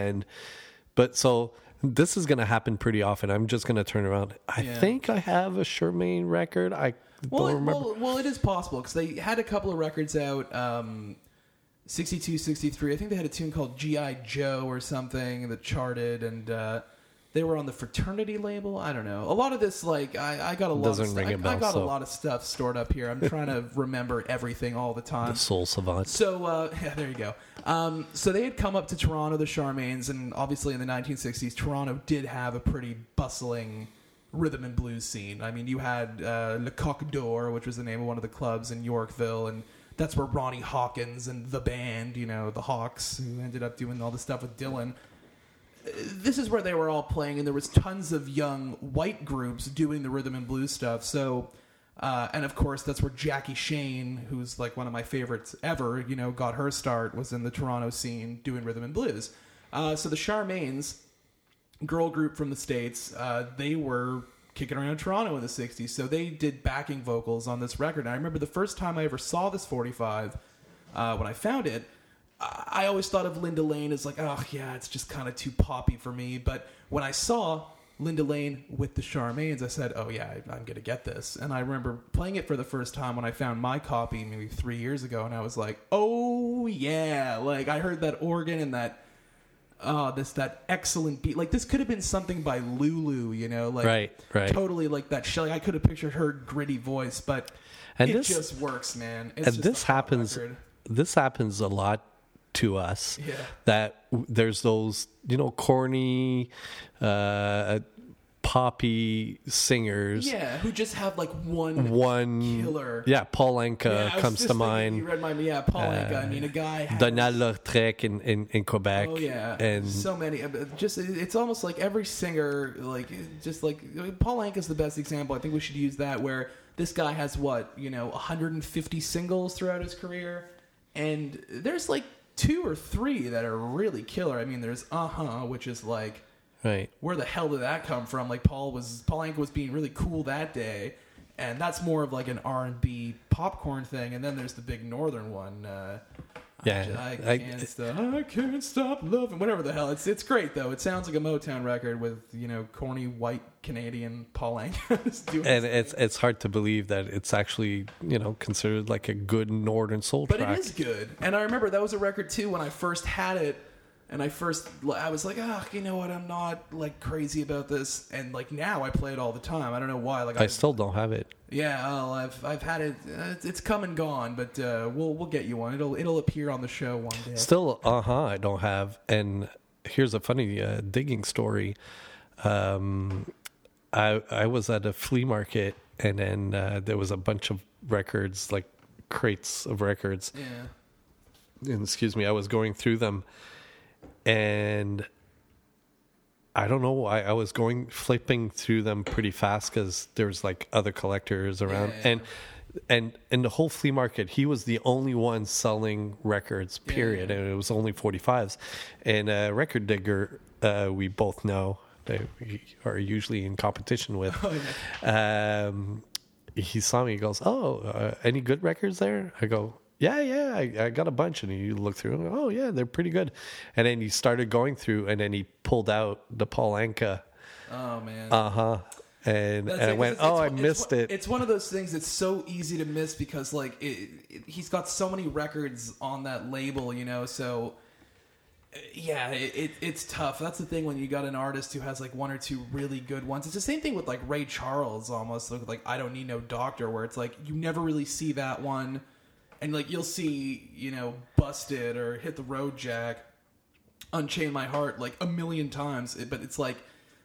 but this is going to happen pretty often. I'm just going to turn around. I think I have a Charmaine record. I don't remember. Well, it is possible because they had a couple of records out. 62, 63. I think they had a tune called G.I. Joe or something that charted, and they were on the Fraternity label. I don't know. A lot of this, like, I got a lot of stuff. I got a lot of stuff stored up here. I'm trying to remember everything all the time. The Soul Savant. So, there you go. So they had come up to Toronto, the Charmaines, and obviously in the 1960s, Toronto did have a pretty bustling rhythm and blues scene. I mean, you had Le Coq d'Or, which was the name of one of the clubs in Yorkville, and that's where Ronnie Hawkins and the band, the Hawks, who ended up doing all the stuff with Dylan. This is where they were all playing, and there was tons of young white groups doing the rhythm and blues stuff. So, and of course, that's where Jackie Shane, who's like one of my favorites ever, got her start, was in the Toronto scene doing rhythm and blues. So the Charmaines, girl group from the States, they were kicking around Toronto in the 60s. So they did backing vocals on this record. And I remember the first time I ever saw this 45, when I found it, I always thought of Linda Lane as like, oh, yeah, it's just kind of too poppy for me. But when I saw Linda Lane with the Charmaines, I said, oh, yeah, I'm going to get this. And I remember playing it for the first time when I found my copy maybe 3 years ago, and I was like, oh, yeah. Like, I heard that organ and that excellent beat. Like, this could have been something by Lulu, like right. Totally like that. Like, I could have pictured her gritty voice, but it just works, man. It's and just this happens. record. This happens a lot to us. Yeah. That there's those corny, poppy singers. Yeah, who just have like one killer. Yeah, Paul Anka comes to mind. You read my Paul Anka. I mean, a guy has Donald Lautrec in Quebec. Oh yeah, and so many. Just it's almost like every singer, like just like Paul Anka's the best example. I think we should use that, where this guy has 150 singles throughout his career, and there's like 2 or 3 that are really killer. I mean, there's which is like, right, where the hell did that come from? Like Paul Anka was being really cool that day, and that's more of like an R&B popcorn thing. And then there's the big Northern one. I can't stop loving, whatever the hell. It's great though. It sounds like a Motown record with corny white Canadian Paul Anka doing. And it's hard to believe that it's actually considered like a good Northern soul track. But it is good. And I remember that was a record too when I first had it. And I was like, you know what? I'm not like crazy about this. And like now I play it all the time. I don't know why. Like I still don't have it. Yeah, well, I've had it. It's come and gone, but we'll get you one. It'll appear on the show one day. Still, I don't have. And here's a funny digging story. I was at a flea market, and then there was a bunch of records, like crates of records. Yeah. And excuse me, I was going through them. And I don't know why I was flipping through them pretty fast because there's like other collectors around. Yeah. And in the whole flea market, he was the only one selling records, period. Yeah. And it was only 45s. And Record Digger, we both know that we are usually in competition with. Oh, yeah. He saw me, he goes, any good records there? I go, yeah, I got a bunch. And he looked through and oh yeah, they're pretty good. And then he started going through, and then he pulled out the Paul Anka. Oh man. And I went, I missed it. It's one of those things that's so easy to miss because like he's got so many records on that label, so yeah, it's tough. That's the thing when you got an artist who has like 1 or 2 really good ones. It's the same thing with like Ray Charles almost, like I Don't Need No Doctor, where it's like you never really see that one. And, like, you'll see, Busted or Hit the Road Jack, Unchain My Heart, like, a million times. But it's like,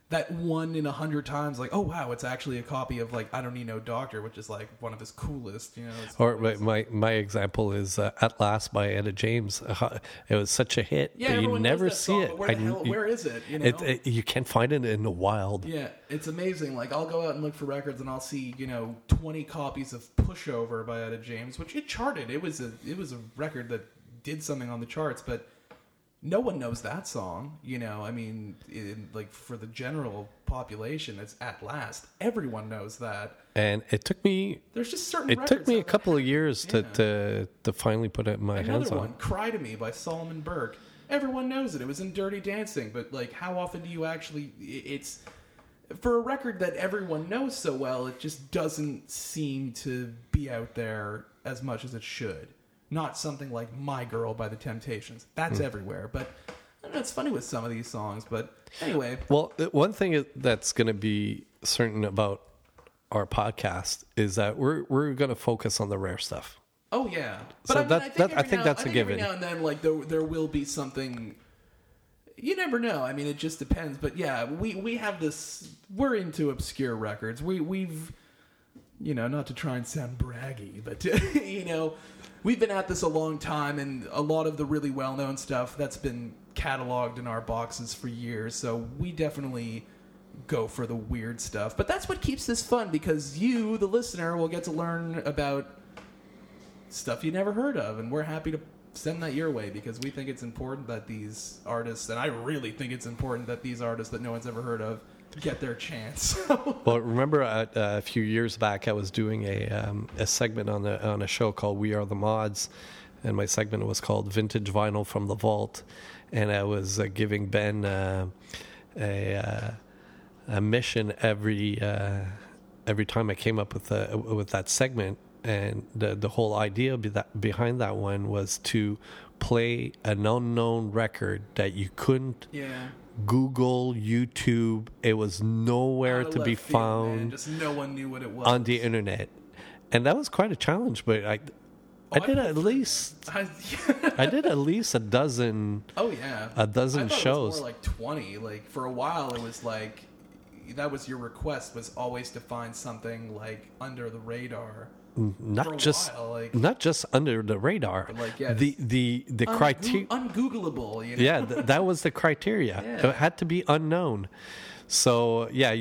that 1 in 100 times, like, oh wow, it's actually a copy of like I Don't Need No Doctor, which is like one of his coolest, you know. Or my example is At Last by Etta James. It was such a hit that you everyone never knows that see song, it. but where the hell, where is it? You know? You can't find it in the wild. Yeah, it's amazing. Like, I'll go out and look for records, and I'll see 20 copies of Pushover by Etta James, which it charted. It was a record that did something on the charts, but no one knows that song. I mean, like for the general population, it's At Last. Everyone knows that. And it took me. There's just certain. It took me a couple of years to finally put it in my hands on. Another one, "Cry to Me" by Solomon Burke. Everyone knows it. It was in Dirty Dancing, but like, how often do you actually? It's for a record that everyone knows so well. It just doesn't seem to be out there as much as it should. Not something like "My Girl" by The Temptations. That's everywhere. But I don't know, it's funny with some of these songs. But anyway. Well, one thing that's going to be certain about our podcast is that we're going to focus on the rare stuff. Oh, yeah. So But I think that's a given. Every now and then, like, there will be something. You never know. I mean, it just depends. But yeah, we have this. We're into obscure records. We've, not to try and sound braggy, but, we've been at this a long time, and a lot of the really well-known stuff that's been cataloged in our boxes for years. So we definitely go for the weird stuff. But that's what keeps this fun, because you, the listener, will get to learn about stuff you never heard of, and we're happy to send that your way, because we think it's important that these artists, and I really think it's important that these artists that no one's ever heard of get their chance. Well, remember a few years back, I was doing a segment on a show called We Are the Mods, and my segment was called Vintage Vinyl from the Vault, and I was giving Ben a mission every time I came up with that segment, and the whole idea behind that one was to play an unknown record that you couldn't. Yeah. Google, YouTube, it was nowhere to be found. Man. Just no one knew what it was on the internet, and that was quite a challenge. But I did at least a dozen. Oh yeah, a dozen shows. It was more like 20. Like for a while, it was like that was your request, was always to find something like under the radar. Not just under the radar. But like, yeah, the criteria ungoogleable. Yeah, that was the criteria. Yeah. It had to be unknown. So yeah,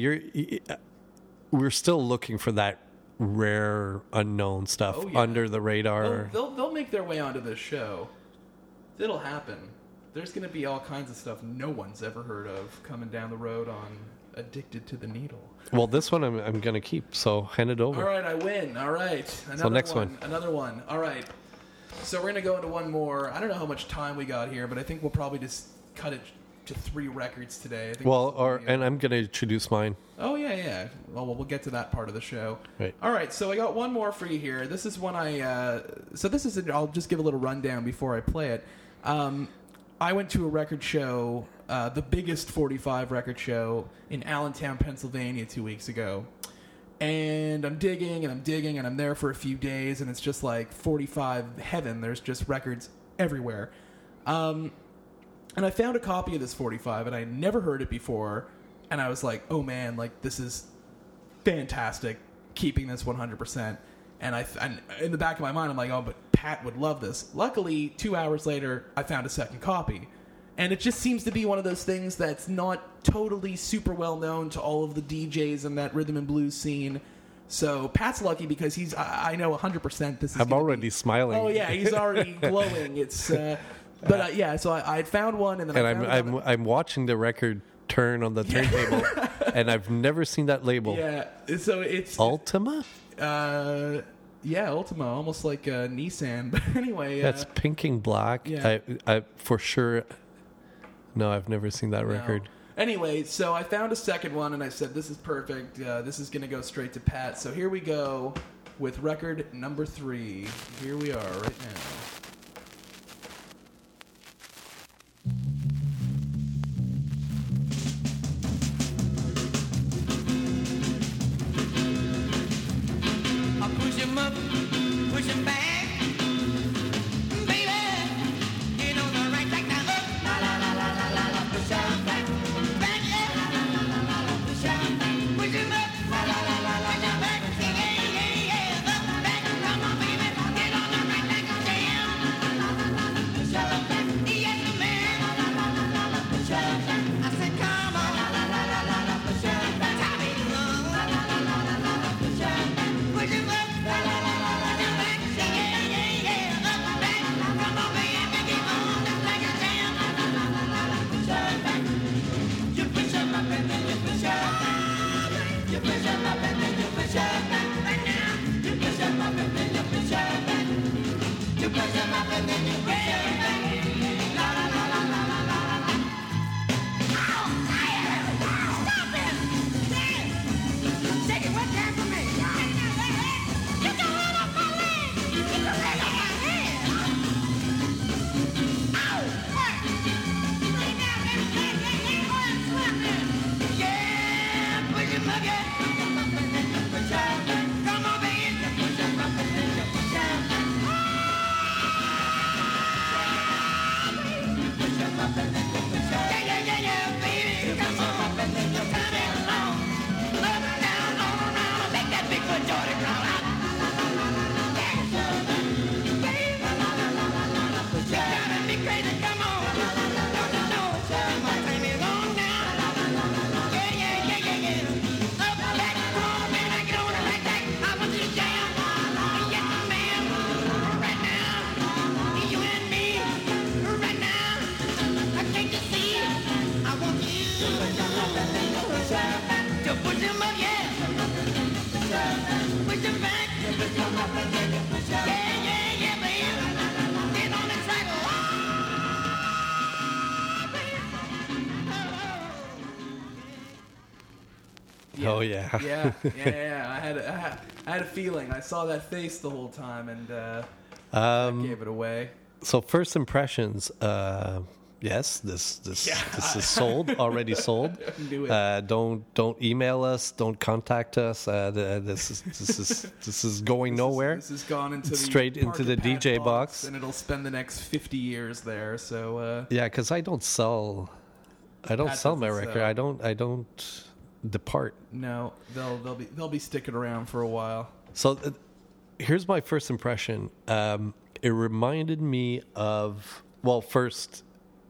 we're still looking for that rare unknown stuff under the radar. They'll make their way onto this show. It'll happen. There's going to be all kinds of stuff no one's ever heard of coming down the road on Addicted to the Needle. Well, this one I'm going to keep, so hand it over. All right, I win. All right. Next one. Another one. All right. So we're going to go into one more. I don't know how much time we got here, but I think we'll probably just cut it to 3 records today. I think and I'm going to introduce mine. Oh, yeah. Well, we'll get to that part of the show. Right. All right, so I got one more for you here. This is one I'll just give a little rundown before I play it. I went to a record show, the biggest 45 record show in Allentown, Pennsylvania 2 weeks ago. And I'm digging, and I'm there for a few days, and it's just like 45 heaven. There's just records everywhere. And I found a copy of this 45, and I had never heard it before. And I was like, oh man, like this is fantastic, keeping this 100%. And in the back of my mind, I'm like, oh, but Pat would love this. Luckily, 2 hours later, I found a second copy. And it just seems to be one of those things that's not totally super well known to all of the DJs in that rhythm and blues scene. So Pat's lucky because I know 100% this is I'm already smiling. Oh, yeah, he's already glowing. It's, so I had found one. And I'm watching the record turn on the turntable, and I've never seen that label. Yeah, so it's... Ultima? Yeah, Ultima, almost like Nissan. But anyway, that's pink and black. Yeah. I for sure. No, I've never seen that record. Anyway, so I found a second one, and I said, "This is perfect. This is going to go straight to Pat." So here we go with record number 3. Here we are right now. Push him up, push him back, baby. Get on the right track now. Up, la la la la la la la. Push him back, back, yeah. La la la la la Oh yeah. Yeah. I had a feeling. I saw that face the whole time, and that gave it away. So first impressions. Yes, this is sold already. Sold. Knew it. Don't email us. Don't contact us. This is going nowhere. This has gone into Straight into the Park-a-Pat DJ box, and it'll spend the next 50 years there. So yeah, because I don't sell my doesn't record. sell. I don't depart. no, they'll be sticking around for a while. So here's my first impression. It reminded me of, well, first,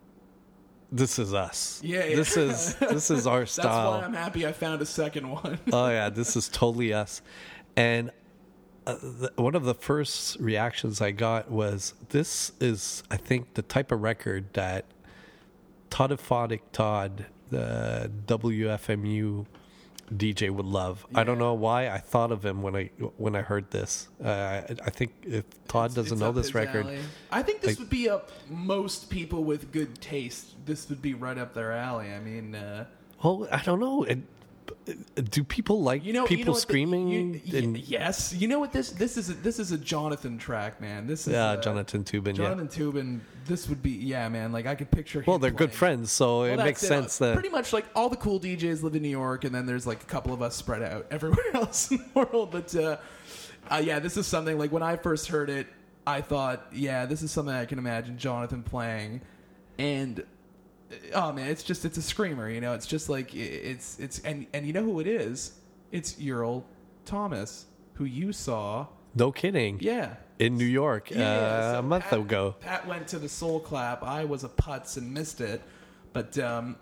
this is us. Yeah. This is our style. That's why I'm happy I found a second one. Oh yeah, this is totally us. And one of the first reactions I got was, this is, I think, the type of record that Toddophonic Todd, the WFMU DJ, would love. I don't know why I thought of him when I heard this. I think if Todd doesn't know up this his record, alley. I think this would be up most people with good taste. This would be right up their alley. I mean, well, I don't know. Do people like people screaming? Yes. You know what this is a Jonathan track, man. This is Jonathan Toobin. Jonathan Toobin. This would be man. Like I could picture him. Well, they're good playing. friends, so it makes sense that pretty much like all the cool DJs live in New York, and then there's like a couple of us spread out everywhere else in the world. But this is something like when I first heard it, I thought, this is something I can imagine Jonathan playing, and. Oh man, it's a screamer, you know. It's just like it's and you know who it is? It's Earl Thomas, who you saw. No kidding. Yeah. In New York So a month ago. Pat went to the Soul Clap. I was a putz and missed it, but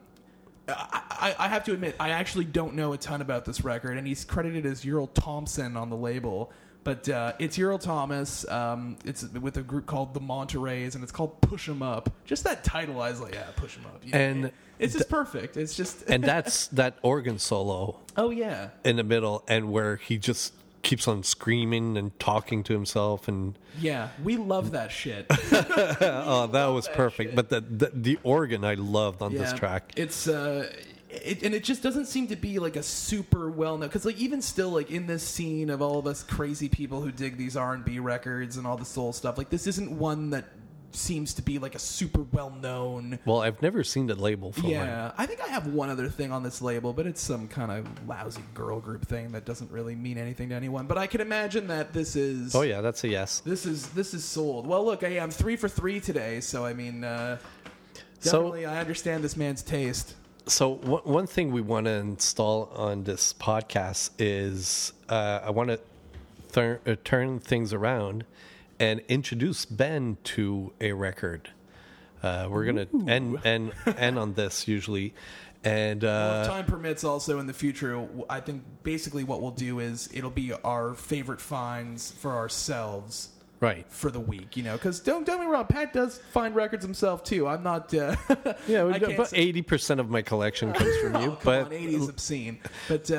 I have to admit I actually don't know a ton about this record, and he's credited as Earl Thompson on the label. But it's Earl Thomas. It's with a group called the Montereys, and it's called Push 'Em Up. Just that title, I was like, Push 'Em Up. And it's just perfect. It's just and that's that organ solo. Oh yeah, in the middle, and where he just keeps on screaming and talking to himself, and we love that shit. Oh, that was perfect. Shit. But the organ I loved on this track. It's and it just doesn't seem to be like a super well known, because like even still like in this scene of all of us crazy people who dig these R&B records and all the soul stuff, like this isn't one that seems to be like a super well known. Well, I've never seen the label for him. I think I have one other thing on this label, but it's some kind of lousy girl group thing that doesn't really mean anything to anyone. But I can imagine that this is. Oh yeah, that's a yes. This is sold. Well, look, I'm 3 for 3 today, so I mean, definitely I understand this man's taste. So one thing we want to install on this podcast is I want to turn things around and introduce Ben to a record. We're gonna end on this usually, and well, if time permits. Also in the future, I think basically what we'll do is it'll be our favorite finds for ourselves Right. for the week, because don't get me wrong, Pat does find records himself too. I'm not. Yeah, I can't about say- 80% of my collection comes from you. Oh, come but on, 80 is obscene. But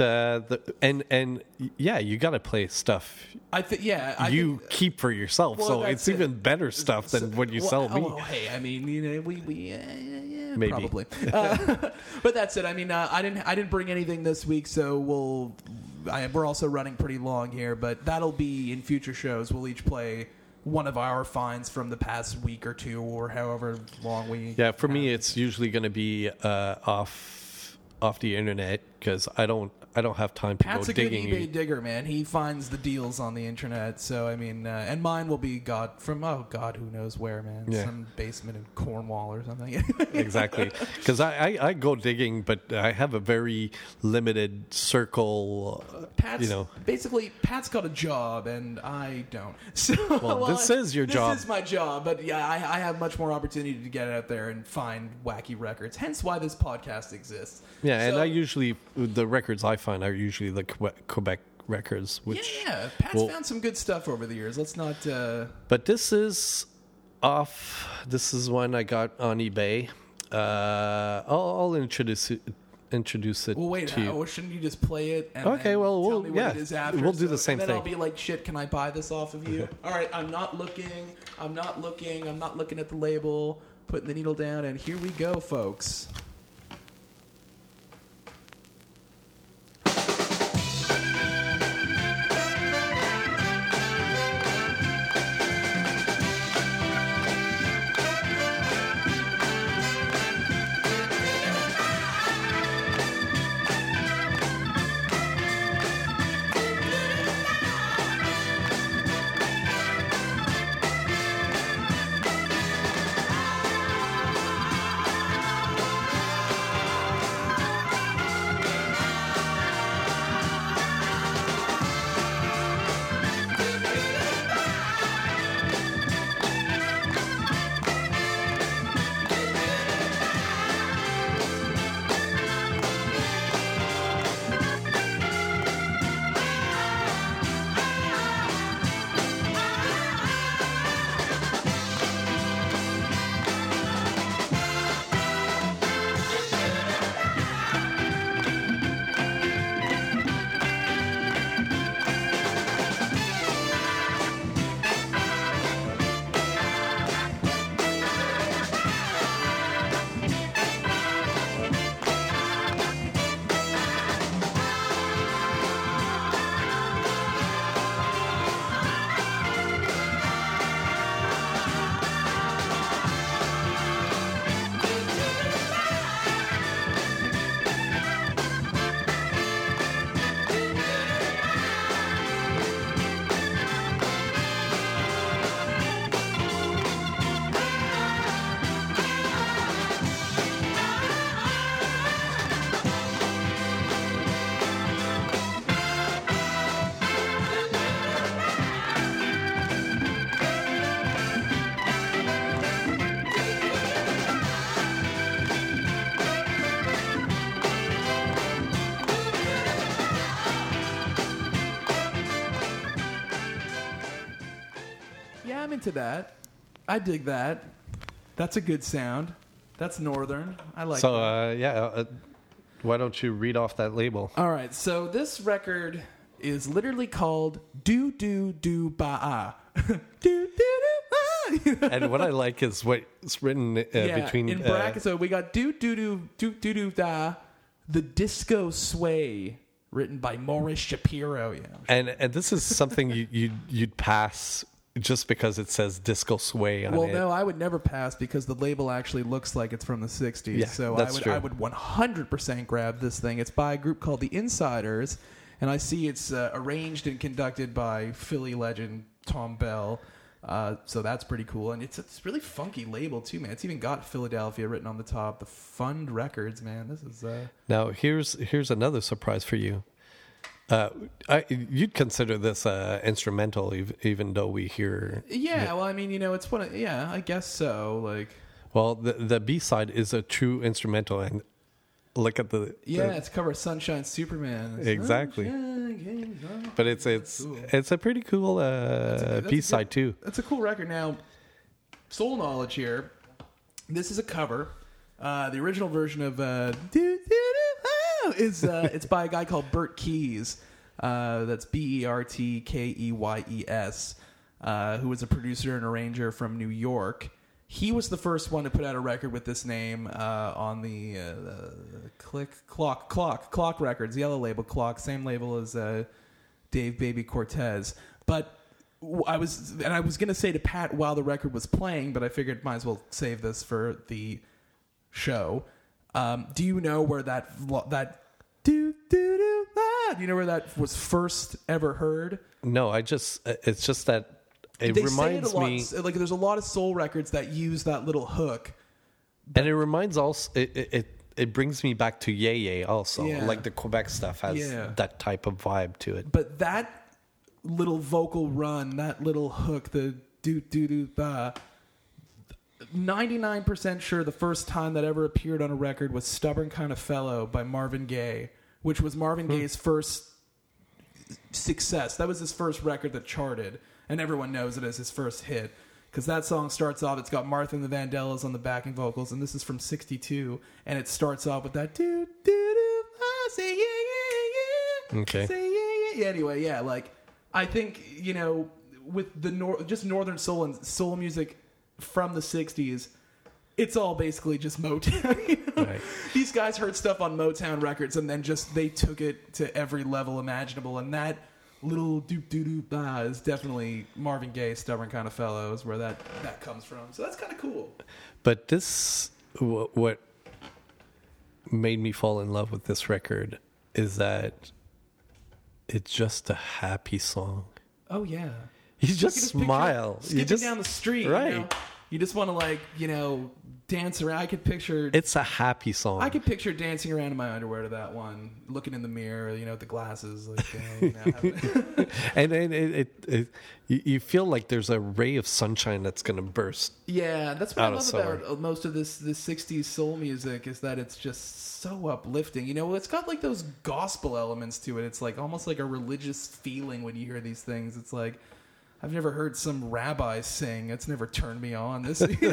you got to play stuff I think you keep for yourself, Well, so that's it's even better stuff than what you sell me. Oh, hey, I mean, we Maybe. probably. But that's it. I mean, I didn't bring anything this week, so we're also running pretty long here, but that'll be in future shows. We'll each play one of our finds from the past week or two, or however long we. Yeah, for me, it's usually going to be off the internet because I don't have time to Pat's go a good digging. eBay digger, man. He finds the deals on the internet. So I mean, and mine will be who knows where, man. Yeah. Some basement in Cornwall or something. Exactly, because I go digging, but I have a very limited circle. Basically, Pat's got a job and I don't. So this is your job. This is my job, but yeah, I have much more opportunity to get out there and find wacky records. Hence why this podcast exists. Yeah, and So- the records I find are usually the Quebec records, which Pat's found some good stuff over the years. Let's not. But this is off. This is one I got on eBay. I'll introduce it Well, wait. to you. Shouldn't you just play it? And Okay, then well, tell we'll- me what yeah, it is after, we'll do the same and then thing. I'll be like, shit. Can I buy this off of you? All right. I'm not looking at the label. Putting the needle down, and here we go, folks. Yeah, I'm into that. I dig that. That's a good sound. That's northern. I like So that. why don't you read off that label? All right, so this record is literally called Do Do Do Ba. Do Do Do Ba. And what I like is what's written between in brackets. So we got Do Do Do Do Do Do Da, the Disco Sway, written by Morris Shapiro. and this is something you'd pass just because it says Disco Sway on it. Well, no, I would never pass because the label actually looks like it's from the 60s. Yeah, so that's true. I would 100% grab this thing. It's by a group called The Insiders, and I see it's arranged and conducted by Philly legend Tom Bell. So that's pretty cool. And it's a really funky label, too, man. It's even got Philadelphia written on the top. The Fund Records, man. This is... Now, here's another surprise for you. You'd consider this instrumental, even though we hear... Yeah, well, I mean, it's one of... Yeah, I guess so. Like... Well, the B-side is a true instrumental, look at the it's a cover of Sunshine Superman. Exactly. But it's cool. it's a pretty cool B-side too. That's a cool record. Now, Soul Knowledge here. This is a cover. The original version of is it's by a guy called Bert Keys. That's Bertkeys, who was a producer and arranger from New York. He was the first one to put out a record with this name on the Clock Records, Yellow Label Clock, same label as Dave Baby Cortez. But I was going to say to Pat while the record was playing, but I figured might as well save this for the show. Do you know where that do you know where that was first ever heard? No, it's just that it reminds me. Like there's a lot of soul records that use that little hook, and it reminds also it brings me back to Yay Yay also. Yeah. Like the Quebec stuff has that type of vibe to it. But that little vocal run, that little hook, the do do do ba. 99% sure the first time that ever appeared on a record was Stubborn Kind of Fellow by Marvin Gaye, which was Marvin Gaye's first success. That was his first record that charted, and everyone knows it as his first hit because that song starts off, it's got Martha and the Vandellas on the backing vocals, and this is from 1962, and it starts off with that do do do I say yeah yeah yeah Okay. say yeah yeah. Anyway, yeah, like I think, you know, with the just Northern soul and soul music from the 60s, it's all basically just Motown. You know? Right. These guys heard stuff on Motown records and then they took it to every level imaginable, and that little doop doop doop bah is definitely Marvin Gaye, Stubborn Kind of Fellow is where that comes from. So that's kind of cool. But this, what made me fall in love with this record is that it's just a happy song. Oh yeah. You just smile. You just down the street, right? You know? You just want to dance around. I could picture. It's a happy song. I could picture dancing around in my underwear to that one, looking in the mirror, with the glasses, and you feel like there's a ray of sunshine that's going to burst. Yeah, that's what I love about most of this '60s soul music is that it's just so uplifting. It's got like those gospel elements to it. It's like almost like a religious feeling when you hear these things. It's like, I've never heard some rabbi sing. It's never turned me on.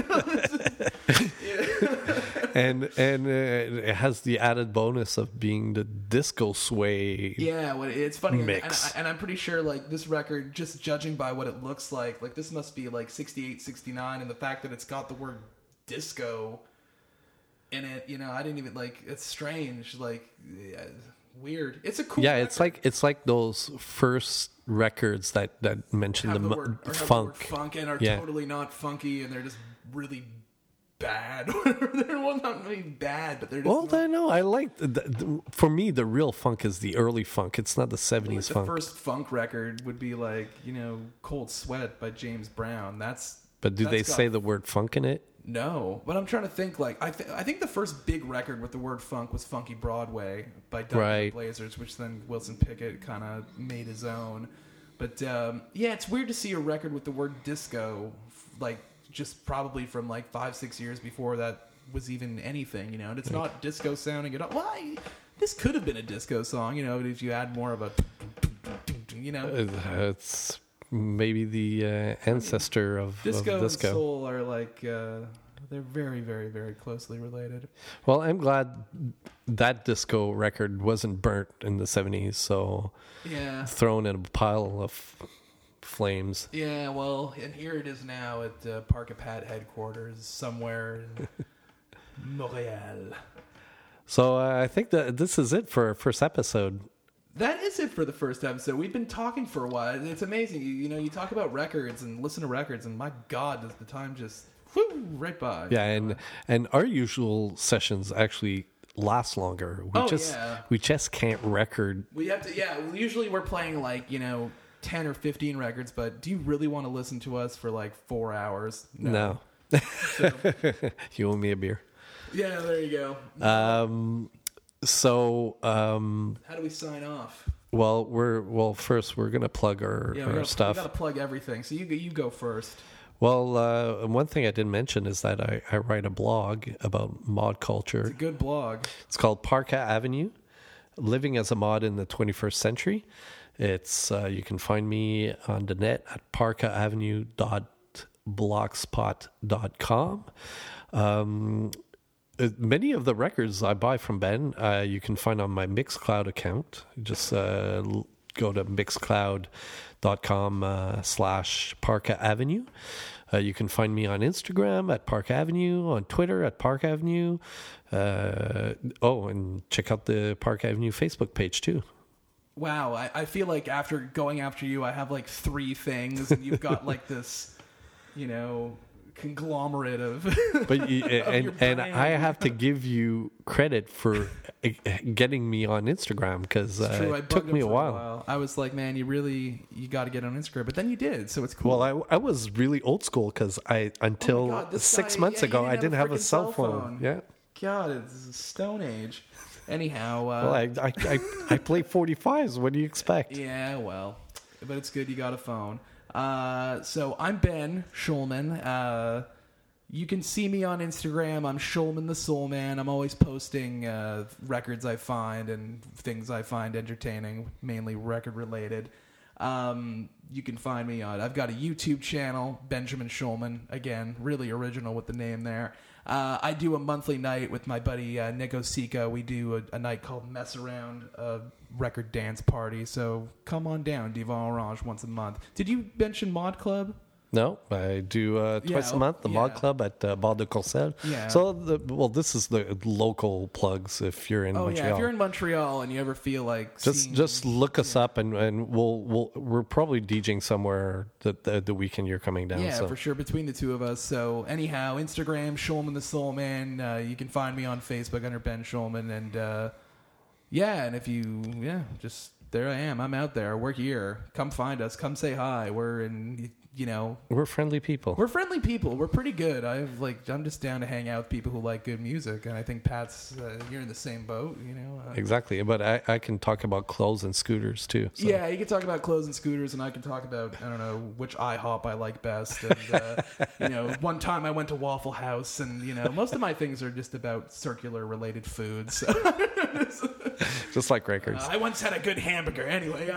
And it has the added bonus of being the disco sway. Yeah, well, it's funny. Mix. And I'm pretty sure like this record, just judging by what it looks like this must be like 68, 69, and the fact that it's got the word disco in it, I didn't even it's strange, weird. It's a cool record. It's like those first records that mention the word funk and are totally not funky, and they're just really bad. They're not really bad, but they're just I know. I like for me the real funk is the early funk. It's not the 70s funk. The first funk record would be Cold Sweat by James Brown. But do they say the word funk in it? No, but I'm trying to think. I think the first big record with the word funk was Funky Broadway by Doug and the Blazers, which then Wilson Pickett kind of made his own. But it's weird to see a record with the word disco, just probably from 5-6 years before that was even anything, and it's not disco sounding at all. Well, this could have been a disco song, if you add more of a, It's maybe the ancestor of disco. And soul are they're very, very, very closely related. Well, I'm glad that disco record wasn't burnt in the 70s, so thrown in a pile of flames. Yeah, well, and here it is now at Park Pat headquarters somewhere in Montreal. So I think that this is it for our first episode. That is it for the first episode. We've been talking for a while. It's amazing. You talk about records and listen to records, and my God, does the time just right by. Yeah, and our usual sessions actually last longer. We just can't record. We have to. Yeah, usually we're playing 10 or 15 records, but do you really want to listen to us for 4 hours? No. So, you owe me a beer. Yeah, there you go. So how do we sign off? Well, first we're gonna plug our stuff. We gotta plug everything. So you go first. Well, one thing I didn't mention is that I write a blog about mod culture. It's a good blog. It's called Parka Avenue, Living as a Mod in the 21st Century. It's you can find me on the net at parkaavenue.blogspot.com. Many of the records I buy from Ben, you can find on my Mixcloud account. Just go to mixcloud.com/Parka You can find me on Instagram at Park Avenue, on Twitter at Park Avenue. And check out the Park Avenue Facebook page too. Wow, I feel like after going after you, I have like 3 things, and you've got like this, conglomerate of. But and I have to give you credit for getting me on Instagram, because it took me a while. I was like, man, you got to get on Instagram, but then you did, so it's cool. Well, I was really old school because until 6 months ago I didn't have a cell phone. Yeah. God, it's a Stone Age. Anyhow, well, I play 45s. What do you expect? Yeah, well, but it's good you got a phone. So I'm Ben Schulman. You can see me on Instagram. I'm Schulman the Soul Man. I'm always posting records I find and things I find entertaining, mainly record related. You can find me on. I've got a YouTube channel, Benjamin Schulman. Again, really original with the name there. I do a monthly night with my buddy Nick Osika. We do a night called Mess Around, a record dance party. So come on down, Divan Orange, once a month. Did you mention Mod Club? No, I do twice a month, the Mod Club at Bar de Courcelles. Yeah. So, this is the local plugs if you're in Montreal. Yeah, if you're in Montreal and you ever feel like... Just look us up, and we're probably DJing somewhere the weekend you're coming down. Yeah, for sure, between the two of us. So anyhow, Instagram, Schulman the Soul Man. You can find me on Facebook under Ben Schulman. And and if you... just there I am. I'm out there. We're here. Come find us. Come say hi. We're in... we're friendly people. We're friendly people. We're pretty good. I'm just down to hang out with people who like good music, and I think Pat's you're in the same boat. Exactly, but I can talk about clothes and scooters too. So. Yeah, you can talk about clothes and scooters, and I can talk about which IHOP I like best. And one time I went to Waffle House, and most of my things are just about circular related foods. So. Just like records. I once had a good hamburger. Anyway,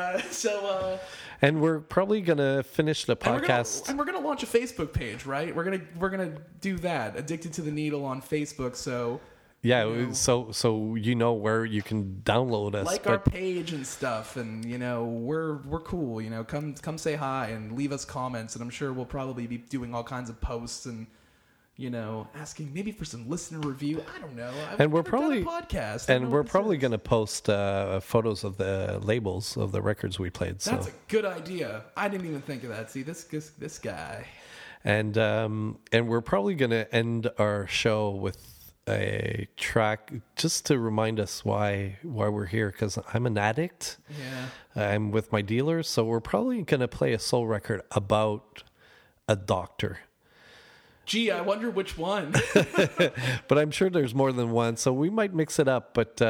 and we're probably gonna finish the podcast, and we're gonna launch a Facebook page, right? We're gonna do that. Addicted to the Needle on Facebook. So yeah, so where you can download us, our page and stuff, and we're cool. Come say hi and leave us comments, and I'm sure we'll probably be doing all kinds of posts and. Asking maybe for some listener review. I don't know. We're probably done a podcast. And we're probably going to post photos of the labels of the records we played. That's a good idea. I didn't even think of that. See, this guy. And we're probably going to end our show with a track just to remind us why we're here. Because I'm an addict. Yeah. I'm with my dealers, so we're probably going to play a soul record about a doctor. Gee, I wonder which one. But I'm sure there's more than one, so we might mix it up. But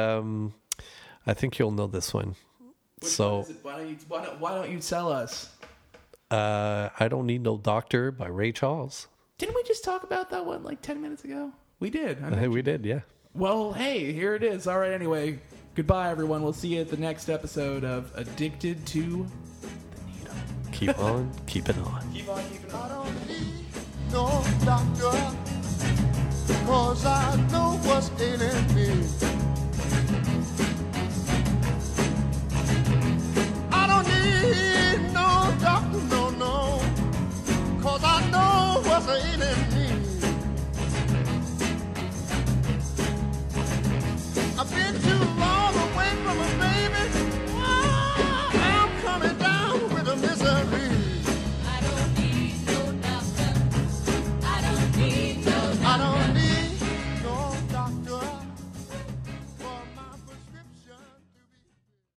I think you'll know this one. Which one is it? Why don't you tell us? I Don't Need No Doctor by Ray Charles. Didn't we just talk about that one like 10 minutes ago? We did. We did, yeah. Well, hey, here it is. All right, anyway. Goodbye, everyone. We'll see you at the next episode of Addicted to the Needle. Keep on keeping on. Keep on keeping on. I don't need no doctor, 'cause I know what's ailing me.